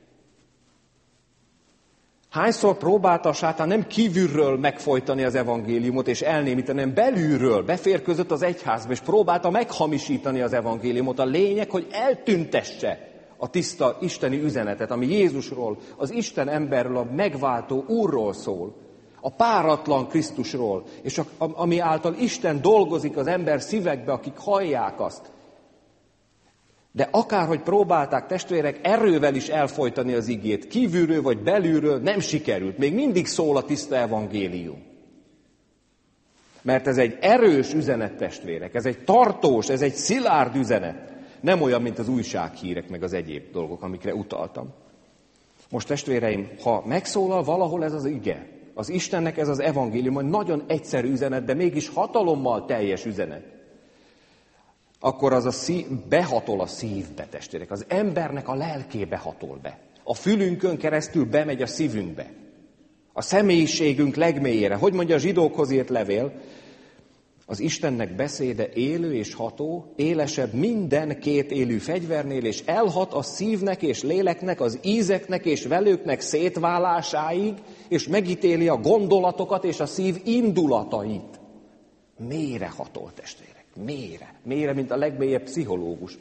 Hányszor próbálta a sátán nem kívülről megfojtani az evangéliumot és elnémítani, hanem belülről, beférközött az egyházba, és próbálta meghamisítani az evangéliumot. A lényeg, hogy eltüntesse a tiszta isteni üzenetet, ami Jézusról, az Isten emberről, a megváltó Úrról szól, a páratlan Krisztusról, és a, ami által Isten dolgozik az ember szívekbe, akik hallják azt. De akárhogy próbálták, testvérek, erővel is elfojtani az igét, kívülről vagy belülről, nem sikerült. Még mindig szól a tiszta evangélium. Mert ez egy erős üzenet, testvérek, ez egy tartós, ez egy szilárd üzenet. Nem olyan, mint az újsághírek, meg az egyéb dolgok, amikre utaltam. Most, testvéreim, ha megszólal valahol ez az ige, az Istennek ez az evangélium, hogy nagyon egyszerű üzenet, de mégis hatalommal teljes üzenet, akkor az a szív, behatol a szívbe, testvérek. Az embernek a lelkébe hatol be. A fülünkön keresztül bemegy a szívünkbe. A személyiségünk legmélyére. Hogy mondja a zsidókhoz írt levél? Az Istennek beszéde élő és ható, élesebb minden két élű fegyvernél, és elhat a szívnek és léleknek, az ízeknek és velőknek szétválásáig, és megítéli a gondolatokat és a szív indulatait. Mélyre hatol, testvérek. Mélyre. Mélyre, mint a legmélyebb pszichológus.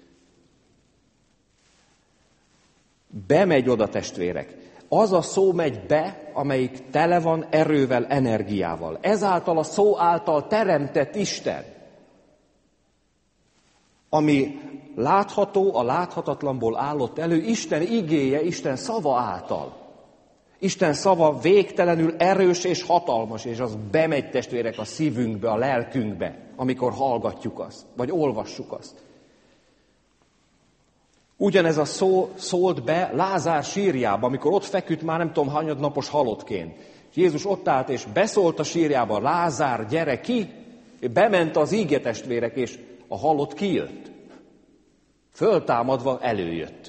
Bemegy oda, testvérek. Az a szó megy be, amelyik tele van erővel, energiával. Ezáltal a szó által teremtett Isten, ami látható, a láthatatlanból állott elő, Isten igéje, Isten szava által. Isten szava végtelenül erős és hatalmas, és az bemegy, testvérek, a szívünkbe, a lelkünkbe, amikor hallgatjuk azt, vagy olvassuk azt. Ugyanez a szó szólt be Lázár sírjába, amikor ott feküdt már nem tudom hanyadnapos halottként. Jézus ott állt és beszólt a sírjába: Lázár, gyere ki! Bement az ígetestvérek, és a halott kijött. Föltámadva előjött.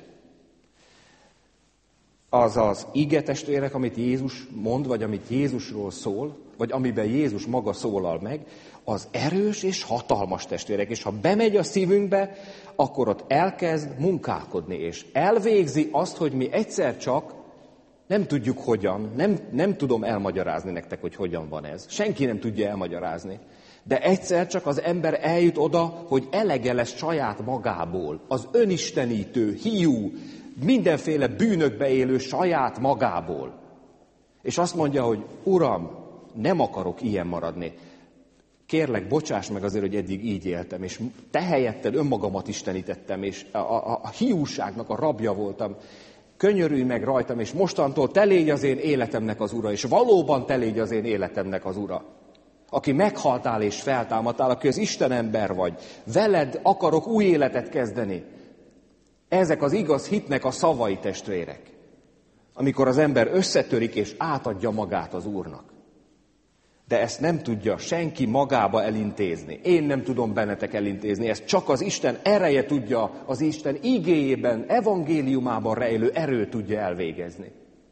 Az az ígetestvérek, amit Jézus mond, vagy amit Jézusról szól, vagy amiben Jézus maga szólal meg, az erős és hatalmas testvérek. És ha bemegy a szívünkbe, akkor ott elkezd munkálkodni, és elvégzi azt, hogy mi egyszer csak nem tudjuk hogyan, nem, nem tudom elmagyarázni nektek, hogy hogyan van ez. Senki nem tudja elmagyarázni. De egyszer csak az ember eljut oda, hogy elege lesz saját magából, az önistenítő, hiú, mindenféle bűnökbe élő saját magából. És azt mondja, hogy Uram, nem akarok ilyen maradni. Kérlek, bocsáss meg azért, hogy eddig így éltem, és te helyetted önmagamat istenítettem, és a, a, a hiúságnak a rabja voltam. Könyörülj meg rajtam, és mostantól te légy az én életemnek az ura, és valóban te légy az én életemnek az ura. Aki meghaltál és feltámadtál, aki az Isten ember vagy, veled akarok új életet kezdeni. Ezek az igaz hitnek a szavai, testvérek, amikor az ember összetörik és átadja magát az Úrnak. De ezt nem tudja senki magába elintézni. Én nem tudom bennetek elintézni. Ezt csak az Isten ereje tudja, az Isten igéjében, evangéliumában rejlő erő tudja elvégezni.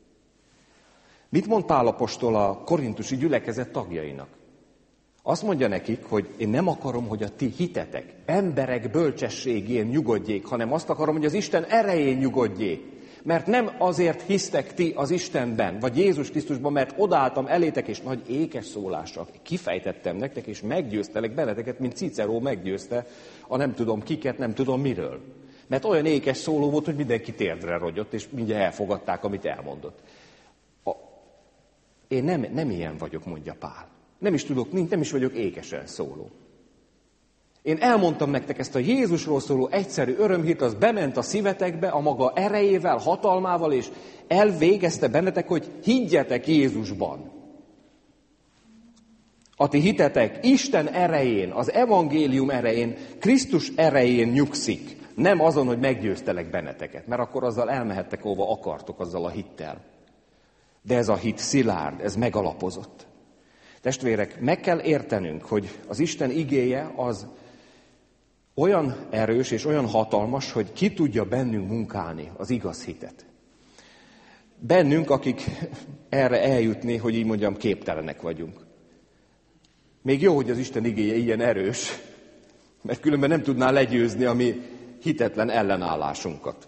Mit mond Pál apostol a korintusi gyülekezet tagjainak? Azt mondja nekik, hogy én nem akarom, hogy a ti hitetek emberek bölcsességén nyugodjék, hanem azt akarom, hogy az Isten erején nyugodjék. Mert nem azért hisztek ti az Istenben, vagy Jézus Krisztusban, mert odaálltam elétek, és nagy ékes szólással kifejtettem nektek, és meggyőztelek benneteket, mint Cicero meggyőzte a nem tudom kiket, nem tudom miről. Mert olyan ékes szóló volt, hogy mindenki térdre rogyott, és mindjárt elfogadták, amit elmondott. A... Én nem, nem ilyen vagyok, mondja Pál. Nem is tudok, nem is vagyok ékesen szóló. Én elmondtam nektek ezt a Jézusról szóló egyszerű örömhírt, az bement a szívetekbe a maga erejével, hatalmával, és elvégezte bennetek, hogy higgyetek Jézusban. A ti hitetek Isten erején, az evangélium erején, Krisztus erején nyugszik. Nem azon, hogy meggyőztelek benneteket, mert akkor azzal elmehettek, hova akartok, azzal a hittel. De ez a hit szilárd, ez megalapozott. Testvérek, meg kell értenünk, hogy az Isten igéje az olyan erős és olyan hatalmas, hogy ki tudja bennünk munkálni az igaz hitet. Bennünk, akik erre eljutni, hogy így mondjam, képtelenek vagyunk. Még jó, hogy az Isten igéje ilyen erős, mert különben nem tudná legyőzni a mi hitetlen ellenállásunkat.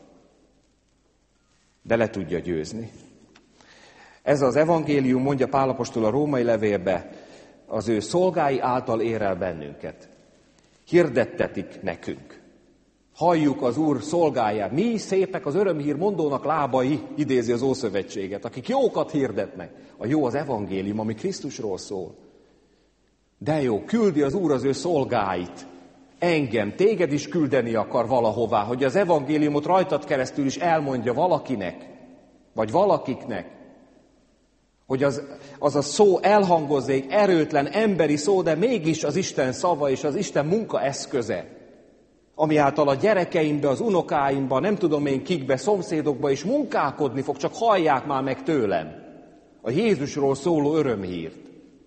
De le tudja győzni. Ez az evangélium, mondja Pál apostol a római levélbe, az ő szolgái által ér el bennünket. Hirdettetik nekünk. Halljuk az Úr szolgáját. Mi szépek az örömhír mondónak lábai, idézi az Ószövetséget, akik jókat hirdetnek. A jó az evangélium, ami Krisztusról szól. De jó, küldi az Úr az ő szolgáit. Engem, téged is küldeni akar valahová, hogy az evangéliumot rajtad keresztül is elmondja valakinek, vagy valakiknek. Hogy az, az a szó elhangozzék, erőtlen emberi szó, de mégis az Isten szava és az Isten munka eszköze, ami által a gyerekeimbe, az unokáimba, nem tudom én kikbe, szomszédokba is munkálkodni fog, csak hallják már meg tőlem a Jézusról szóló örömhírt.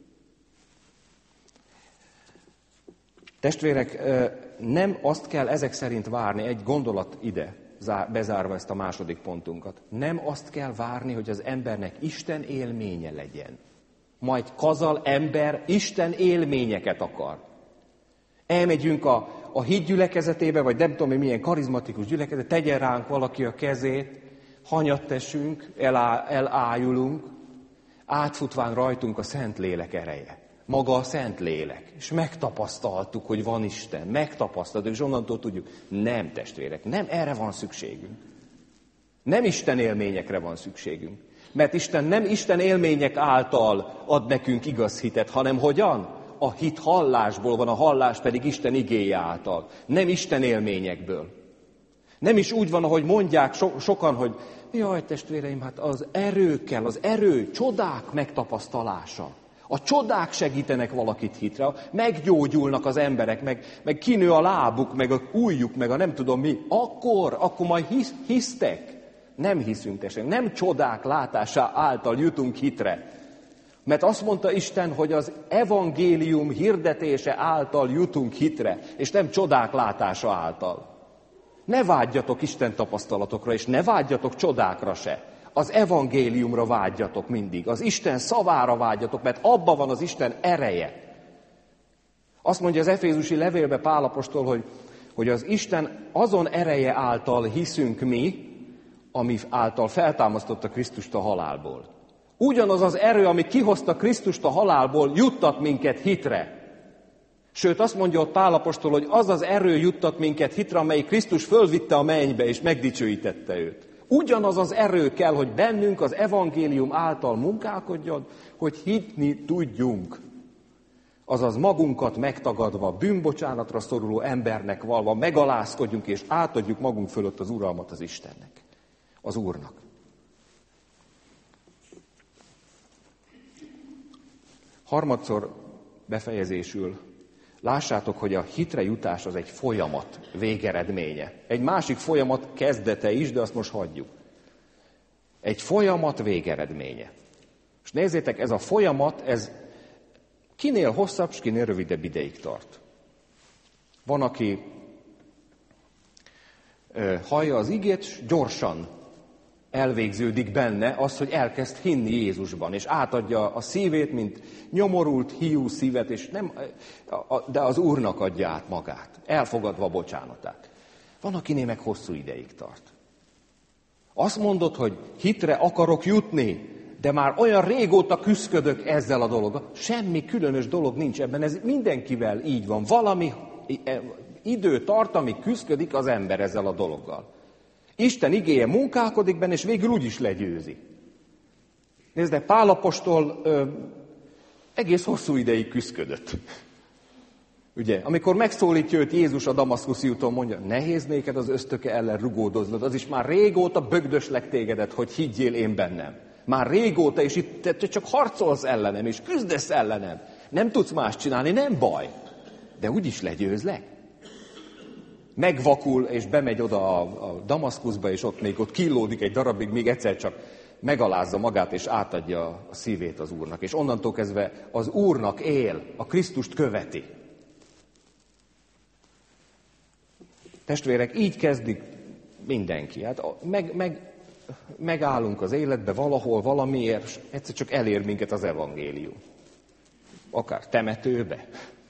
Testvérek, nem azt kell ezek szerint várni, egy gondolat ide, bezárva ezt a második pontunkat. Nem azt kell várni, hogy az embernek Isten élménye legyen. Majd kazal ember Isten élményeket akar. Elmegyünk a, a híd gyülekezetébe, vagy nem tudom, hogy milyen karizmatikus gyülekezet, tegyen ránk valaki a kezét, hanyat tessünk, elá, elájulunk, átfutván rajtunk a Szent Lélek ereje. Maga a Szent Lélek. És megtapasztaltuk, hogy van Isten. Megtapasztaltuk, és onnantól tudjuk. Nem, testvérek, nem erre van szükségünk. Nem Isten élményekre van szükségünk. Mert Isten nem Isten élmények által ad nekünk igaz hitet, hanem hogyan? A hit hallásból van, a hallás pedig Isten igéje által. Nem Isten élményekből. Nem is úgy van, ahogy mondják so- sokan, hogy jaj, testvéreim, hát az erő kell, az erő, csodák megtapasztalása. A csodák segítenek valakit hitre, meggyógyulnak az emberek, meg, meg kinő a lábuk, meg a ujjuk, meg a nem tudom mi. Akkor, akkor majd hisz, hisztek. Nem hiszünk, testvérek, nem csodák látása által jutunk hitre. Mert azt mondta Isten, hogy az evangélium hirdetése által jutunk hitre, és nem csodák látása által. Ne vágyjatok Isten tapasztalatokra, és ne vágyjatok csodákra se. Az evangéliumra vágyjatok mindig, az Isten szavára vágyjatok, mert abban van az Isten ereje. Azt mondja az efézusi levélbe Pál apostol, hogy, hogy az Isten azon ereje által hiszünk mi, ami által feltámasztotta Krisztust a halálból. Ugyanaz az erő, ami kihozta Krisztust a halálból, juttat minket hitre. Sőt, azt mondja ott Pál apostol, hogy az az erő juttat minket hitre, amely Krisztus fölvitte a mennybe, és megdicsőítette őt. Ugyanaz az erő kell, hogy bennünk az evangélium által munkálkodjon, hogy hitni tudjunk. Azaz magunkat megtagadva, bűnbocsánatra szoruló embernek valva, megalázkodjunk és átadjuk magunk fölött az uralmat az Istennek, az Úrnak. Harmadszor befejezésül, lássátok, hogy a hitre jutás az egy folyamat végeredménye. Egy másik folyamat kezdete is, de azt most hagyjuk. Egy folyamat végeredménye. És nézzétek, ez a folyamat, ez kinél hosszabb, és kinél rövidebb ideig tart. Van, aki hallja az igét, és gyorsan elvégződik benne az, hogy elkezd hinni Jézusban, és átadja a szívét, mint nyomorult, hiú szívet, és nem, de az Úrnak adja át magát, elfogadva a bocsánatát. Van, akinél meg hosszú ideig tart. Azt mondod, hogy hitre akarok jutni, de már olyan régóta küszködök ezzel a dologgal. Semmi különös dolog nincs ebben, ez mindenkivel így van. Valami idő tart, amíg küszködik az ember ezzel a dologgal. Isten igéje munkálkodik benne, és végül úgy is legyőzi. Nézd, de Pál apostol ö, egész hosszú ideig küszködött. Ugye, amikor megszólítja őt Jézus a damaszkuszi úton, mondja, nehéz néked az ösztöke ellen rugódoznod, az is már régóta bögdöslek tégedet, hogy higgyél én bennem. Már régóta, és itt te csak harcolsz ellenem, és küzdesz ellenem. Nem tudsz más csinálni, nem baj. De úgy is legyőzlek. Megvakul, és bemegy oda a, a Damaszkuszba, és ott még ott killódik egy darabig, még egyszer csak megalázza magát, és átadja a szívét az Úrnak. És onnantól kezdve az Úrnak él, a Krisztust követi. Testvérek, így kezdik mindenki. Hát meg, meg, megállunk az életbe valahol, valamiért, és egyszer csak elér minket az evangélium. Akár temetőbe,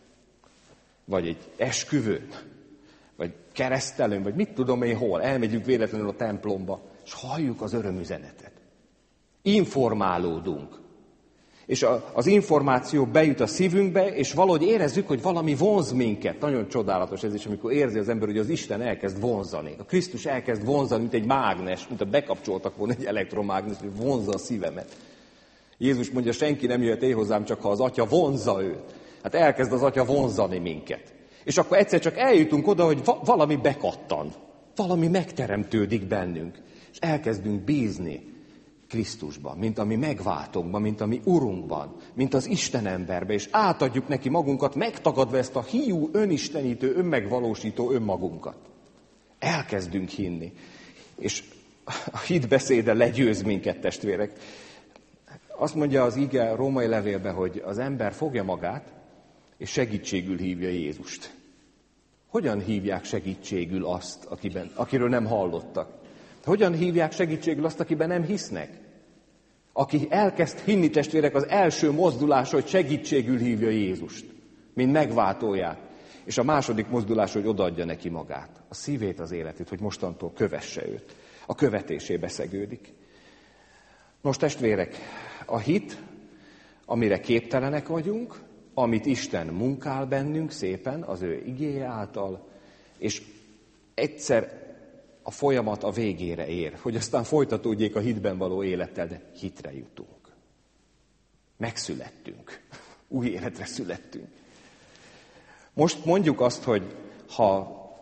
vagy egy esküvőn, vagy keresztelőn, vagy mit tudom én hol, elmegyünk véletlenül a templomba, és halljuk az örömüzenetet. Informálódunk. És a, az információ bejut a szívünkbe, és valahogy érezzük, hogy valami vonz minket. Nagyon csodálatos ez is, amikor érzi az ember, hogy az Isten elkezd vonzani. A Krisztus elkezd vonzani, mint egy mágnes, mint a bekapcsoltak volna egy elektromágnes, hogy vonzza a szívemet. Jézus mondja, senki nem jöhet én hozzám, csak ha az Atya vonzza őt. Hát elkezd az Atya vonzani minket. És akkor egyszer csak eljutunk oda, hogy va- valami bekattan, valami megteremtődik bennünk, és elkezdünk bízni Krisztusban, mint ami megváltónkban, mint ami Urunkban, mint az Isten emberbe, és átadjuk neki magunkat, megtagadva ezt a hiú, önistenítő, önmegvalósító önmagunkat. Elkezdünk hinni, és a hitbeszéde legyőz minket, testvérek. Azt mondja az ige római levélben, hogy az ember fogja magát, és segítségül hívja Jézust. Hogyan hívják segítségül azt, akiben, akiről nem hallottak? Hogyan hívják segítségül azt, akiben nem hisznek? Aki elkezd hinni, testvérek, az első mozdulás, hogy segítségül hívja Jézust, mint megváltóját. És a második mozdulás, hogy odaadja neki magát, a szívét, az életét, hogy mostantól kövesse őt. A követésébe szegődik. Nos, testvérek, a hit, amire képtelenek vagyunk, amit Isten munkál bennünk szépen, az ő igéje által, és egyszer a folyamat a végére ér, hogy aztán folytatódjék a hitben való élettel, de hitre jutunk. Megszülettünk. Új életre születtünk. Most mondjuk azt, hogy ha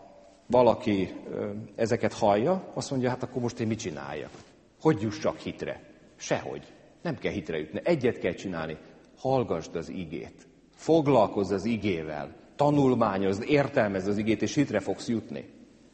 valaki ezeket hallja, azt mondja, hát akkor most én mit csináljak? Hogy jussak hitre? Sehogy. Nem kell hitre jutni. Egyet kell csinálni. Hallgasd az igét. Foglalkozz az igével. Tanulmányozd, értelmezd az igét, és hitre fogsz jutni.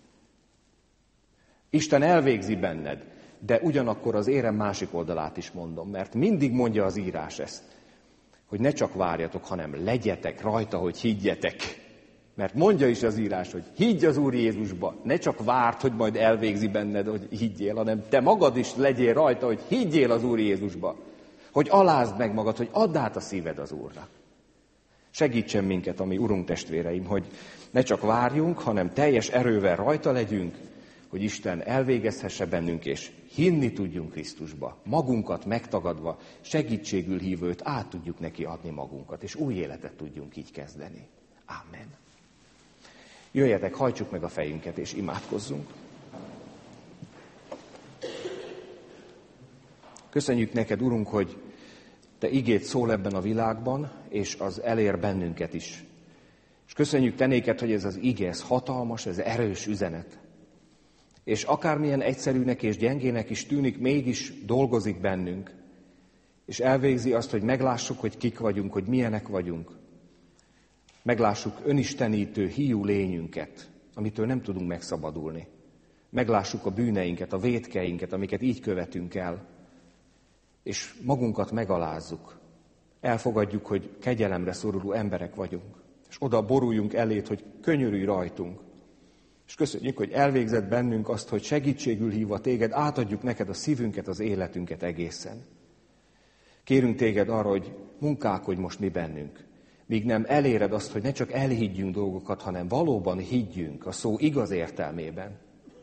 Isten elvégzi benned, de ugyanakkor az érem másik oldalát is mondom, mert mindig mondja az írás ezt, hogy ne csak várjatok, hanem legyetek rajta, hogy higgyetek. Mert mondja is az írás, hogy higgy az Úr Jézusba, ne csak várd, hogy majd elvégzi benned, hogy higgyél, hanem te magad is legyél rajta, hogy higgyél az Úr Jézusba. Hogy alázd meg magad, hogy add át a szíved az Úrnak. Segítsen minket, ami Urunk testvéreim, hogy ne csak várjunk, hanem teljes erővel rajta legyünk, hogy Isten elvégezhesse bennünk, és hinni tudjunk Krisztusba, magunkat megtagadva, segítségül hívőt át tudjuk neki adni magunkat, és új életet tudjunk így kezdeni. Amen. Jöjjetek, hajtsuk meg a fejünket, és imádkozzunk. Köszönjük neked, Urunk, hogy te igéd szól ebben a világban, és az elér bennünket is. És köszönjük te néked, hogy ez az ige, ez hatalmas, ez erős üzenet. És akármilyen egyszerűnek és gyengének is tűnik, mégis dolgozik bennünk. És elvégzi azt, hogy meglássuk, hogy kik vagyunk, hogy milyenek vagyunk. Meglássuk önistenítő, hiú lényünket, amitől nem tudunk megszabadulni. Meglássuk a bűneinket, a vétkeinket, amiket így követünk el. És magunkat megalázzuk. Elfogadjuk, hogy kegyelemre szoruló emberek vagyunk. És oda boruljunk eléd, hogy könyörülj rajtunk. És köszönjük, hogy elvégzett bennünk azt, hogy segítségül hívva téged, átadjuk neked a szívünket, az életünket egészen. Kérünk téged arra, hogy munkálkodj most mi bennünk, míg nem eléred azt, hogy ne csak elhiggyünk dolgokat, hanem valóban higgyünk a szó igaz értelmében.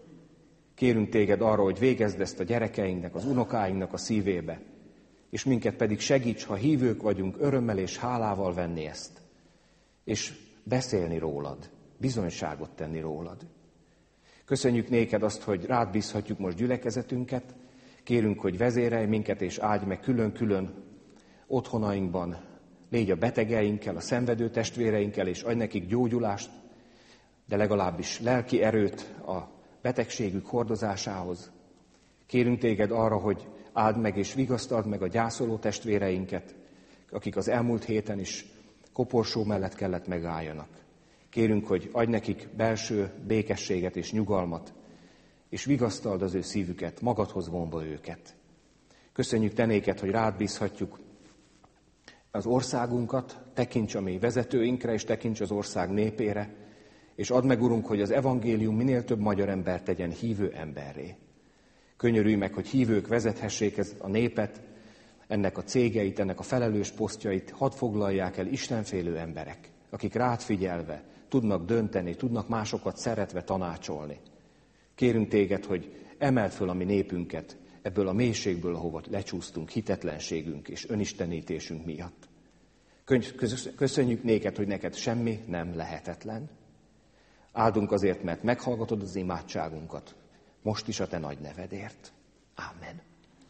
Kérünk téged arra, hogy végezd ezt a gyerekeinknek, az unokáinknak a szívébe, és minket pedig segíts, ha hívők vagyunk, örömmel és hálával venni ezt, és beszélni rólad, bizonyságot tenni rólad. Köszönjük néked azt, hogy rád bízhatjuk most gyülekezetünket, kérünk, hogy vezérelj minket és áldj meg külön-külön otthonainkban, légy a betegeinkkel, a szenvedő testvéreinkkel, és adj nekik gyógyulást, de legalábbis lelki erőt a betegségük hordozásához. Kérünk téged arra, hogy áld meg és vigasztald meg a gyászoló testvéreinket, akik az elmúlt héten is koporsó mellett kellett megálljanak. Kérünk, hogy adj nekik belső békességet és nyugalmat, és vigasztald az ő szívüket, magadhoz vonva őket. Köszönjük te néked, hogy rád bízhatjuk az országunkat, tekints a mi vezetőinkre, és tekints az ország népére, és add meg, Urunk, hogy az evangélium minél több magyar embert tegyen hívő emberré. Könyörülj meg, hogy hívők vezethessék ez a népet, ennek a cégeit, ennek a felelős posztjait, hadd foglalják el istenfélő emberek, akik rád figyelve tudnak dönteni, tudnak másokat szeretve tanácsolni. Kérünk téged, hogy emeld föl a mi népünket ebből a mélységből, ahova lecsúsztunk hitetlenségünk és önistenítésünk miatt. Köszönjük néked, hogy neked semmi nem lehetetlen. Áldunk azért, mert meghallgatod az imádságunkat, most is a te nagy nevedért. Ámen.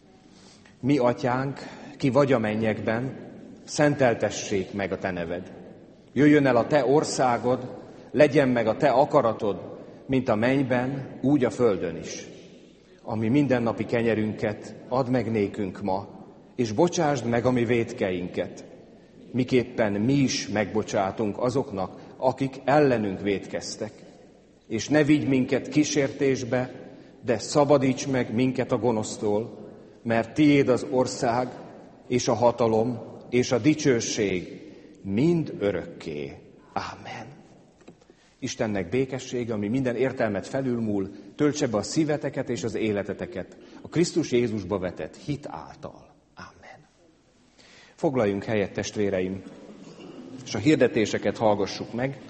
Mi atyánk, ki vagy a mennyekben, szenteltessék meg a te neved. Jöjjön el a te országod, legyen meg a te akaratod, mint a mennyben, úgy a földön is. Ami mindennapi kenyerünket add meg nékünk ma, és bocsásd meg a mi vétkeinket, miképpen mi is megbocsátunk azoknak, akik ellenünk vétkeztek. És ne vigy minket kísértésbe, de szabadíts meg minket a gonosztól, mert tiéd az ország, és a hatalom, és a dicsőség mind örökké. Ámen. Istennek békessége, ami minden értelmet felülmúl, töltse be a szíveteket és az életeteket a Krisztus Jézusba vetett hit által. Ámen. Foglaljunk helyet, testvéreim, és a hirdetéseket hallgassuk meg.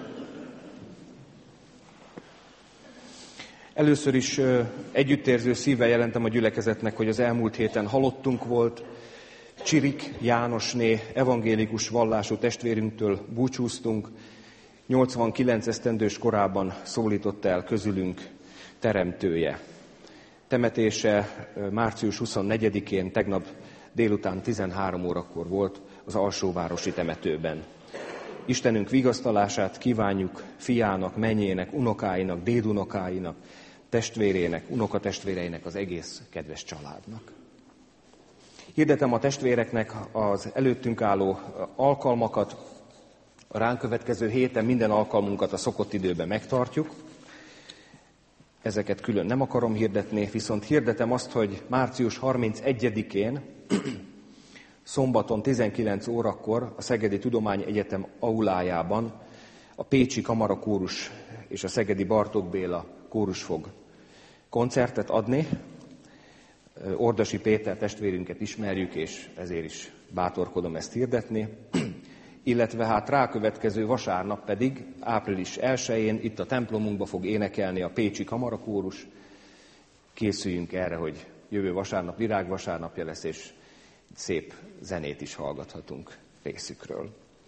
Először is együttérző szívvel jelentem a gyülekezetnek, hogy az elmúlt héten halottunk volt. Csirik Jánosné evangélikus vallású testvérünktől búcsúztunk. nyolcvankilenc esztendős korában szólított el közülünk teremtője. Temetése március huszonnegyedikén, tegnap délután tizenhárom órakor volt az Alsóvárosi temetőben. Istenünk vigasztalását kívánjuk fiának, mennyének, unokáinak, dédunokáinak, testvérének, unokatestvéreinek, az egész kedves családnak. Hirdetem a testvéreknek az előttünk álló alkalmakat. A ránk következő héten minden alkalmunkat a szokott időben megtartjuk. Ezeket külön nem akarom hirdetni, viszont hirdetem azt, hogy március harmincegyedikén, szombaton tizenkilenc órakor a Szegedi Tudományegyetem aulájában a Pécsi Kamarakórus és a Szegedi Bartók Béla kórus fog koncertet adni. Ordasi Péter testvérünket ismerjük, és ezért is bátorkodom ezt hirdetni. Illetve hát rákövetkező vasárnap pedig, április elsején itt a templomunkba fog énekelni a Pécsi Kamarakórus. Készüljünk erre, hogy jövő vasárnap virágvasárnapja lesz, és szép zenét is hallgathatunk részükről.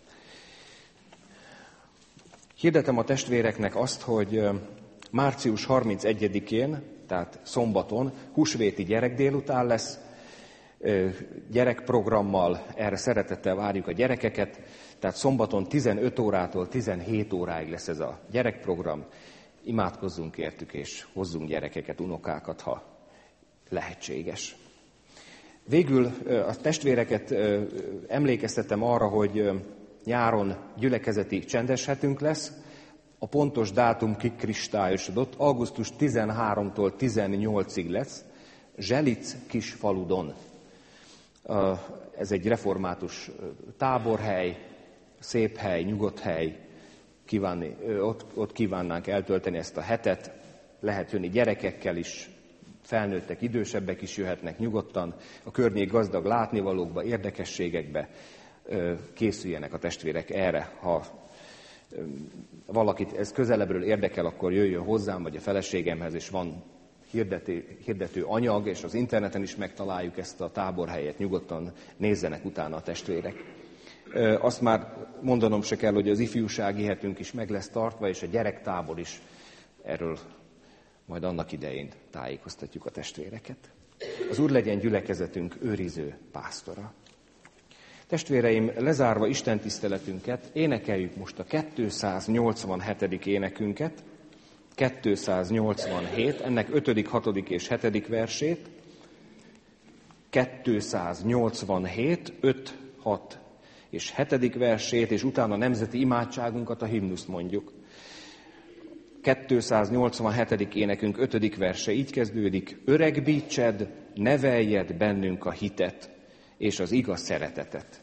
Hirdetem a testvéreknek azt, hogy március harmincegyedikén, tehát szombaton húsvéti gyerekdélután lesz, gyerekprogrammal, erre szeretettel várjuk a gyerekeket, tehát szombaton tizenöt órától tizenhét óráig lesz ez a gyerekprogram. Imádkozzunk értük, és hozzunk gyerekeket, unokákat, ha lehetséges. Végül a testvéreket emlékeztetem arra, hogy nyáron gyülekezeti csendes hetünk lesz. A pontos dátum kikristályosodott, augusztus tizenharmadikától tizennyolcadikáig lesz, Zselic Kisfaludon. Ez egy református táborhely, szép hely, nyugodt hely. Kívánni, ott, ott kívánnánk eltölteni ezt a hetet. Lehet jönni gyerekekkel is, felnőttek, idősebbek is jöhetnek nyugodtan. A környék gazdag látnivalókba, érdekességekbe készüljenek a testvérek erre. Ha valakit ez közelebbről érdekel, akkor jöjjön hozzám, vagy a feleségemhez, és van hirdető, hirdető anyag, és az interneten is megtaláljuk ezt a táborhelyet, nyugodtan nézzenek utána a testvérek. Azt már mondanom se kell, hogy az ifjúsági hetünk is meg lesz tartva, és a gyerektábor is. Erről majd annak idején tájékoztatjuk a testvéreket. Az Úr legyen gyülekezetünk őriző pásztora. Testvéreim, lezárva Isten tiszteletünket, énekeljük most a kétszáznyolcvanhetedik énekünket, kétszáznyolcvanhét, ennek ötödik, hatodik és hetedik versét, kétszáznyolcvanhét, öt, hat és hetedik versét, és utána a nemzeti imádságunkat, a himnuszt mondjuk. kétszáznyolcvanhetedik énekünk ötödik verse így kezdődik: öregbítsed, neveljed bennünk a hitet és az igaz szeretetet.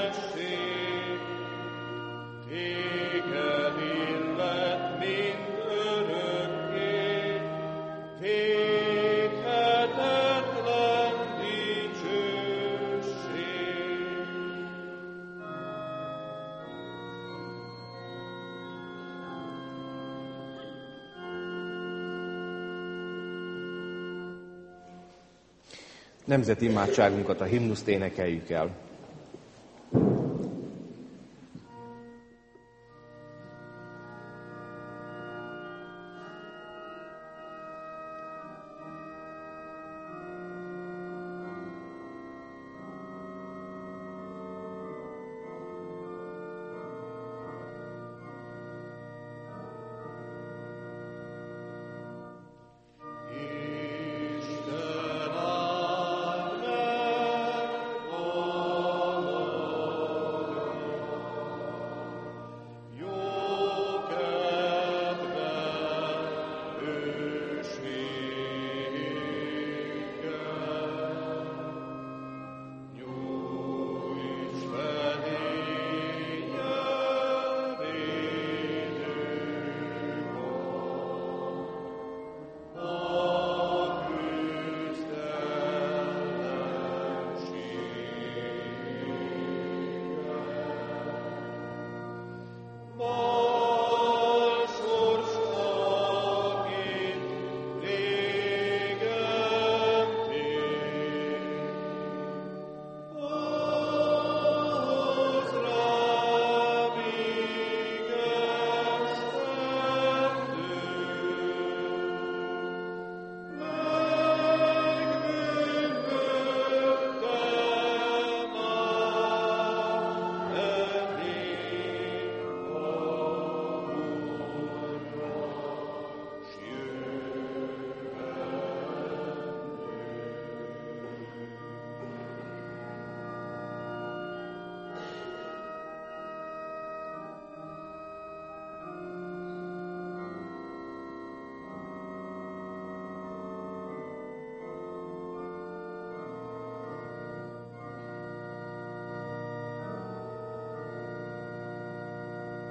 Téged illet mind Nemzeti imádságunkat, a himnuszt énekeljük el.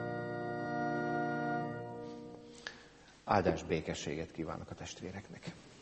Áldás békességet kívánok a testvéreknek.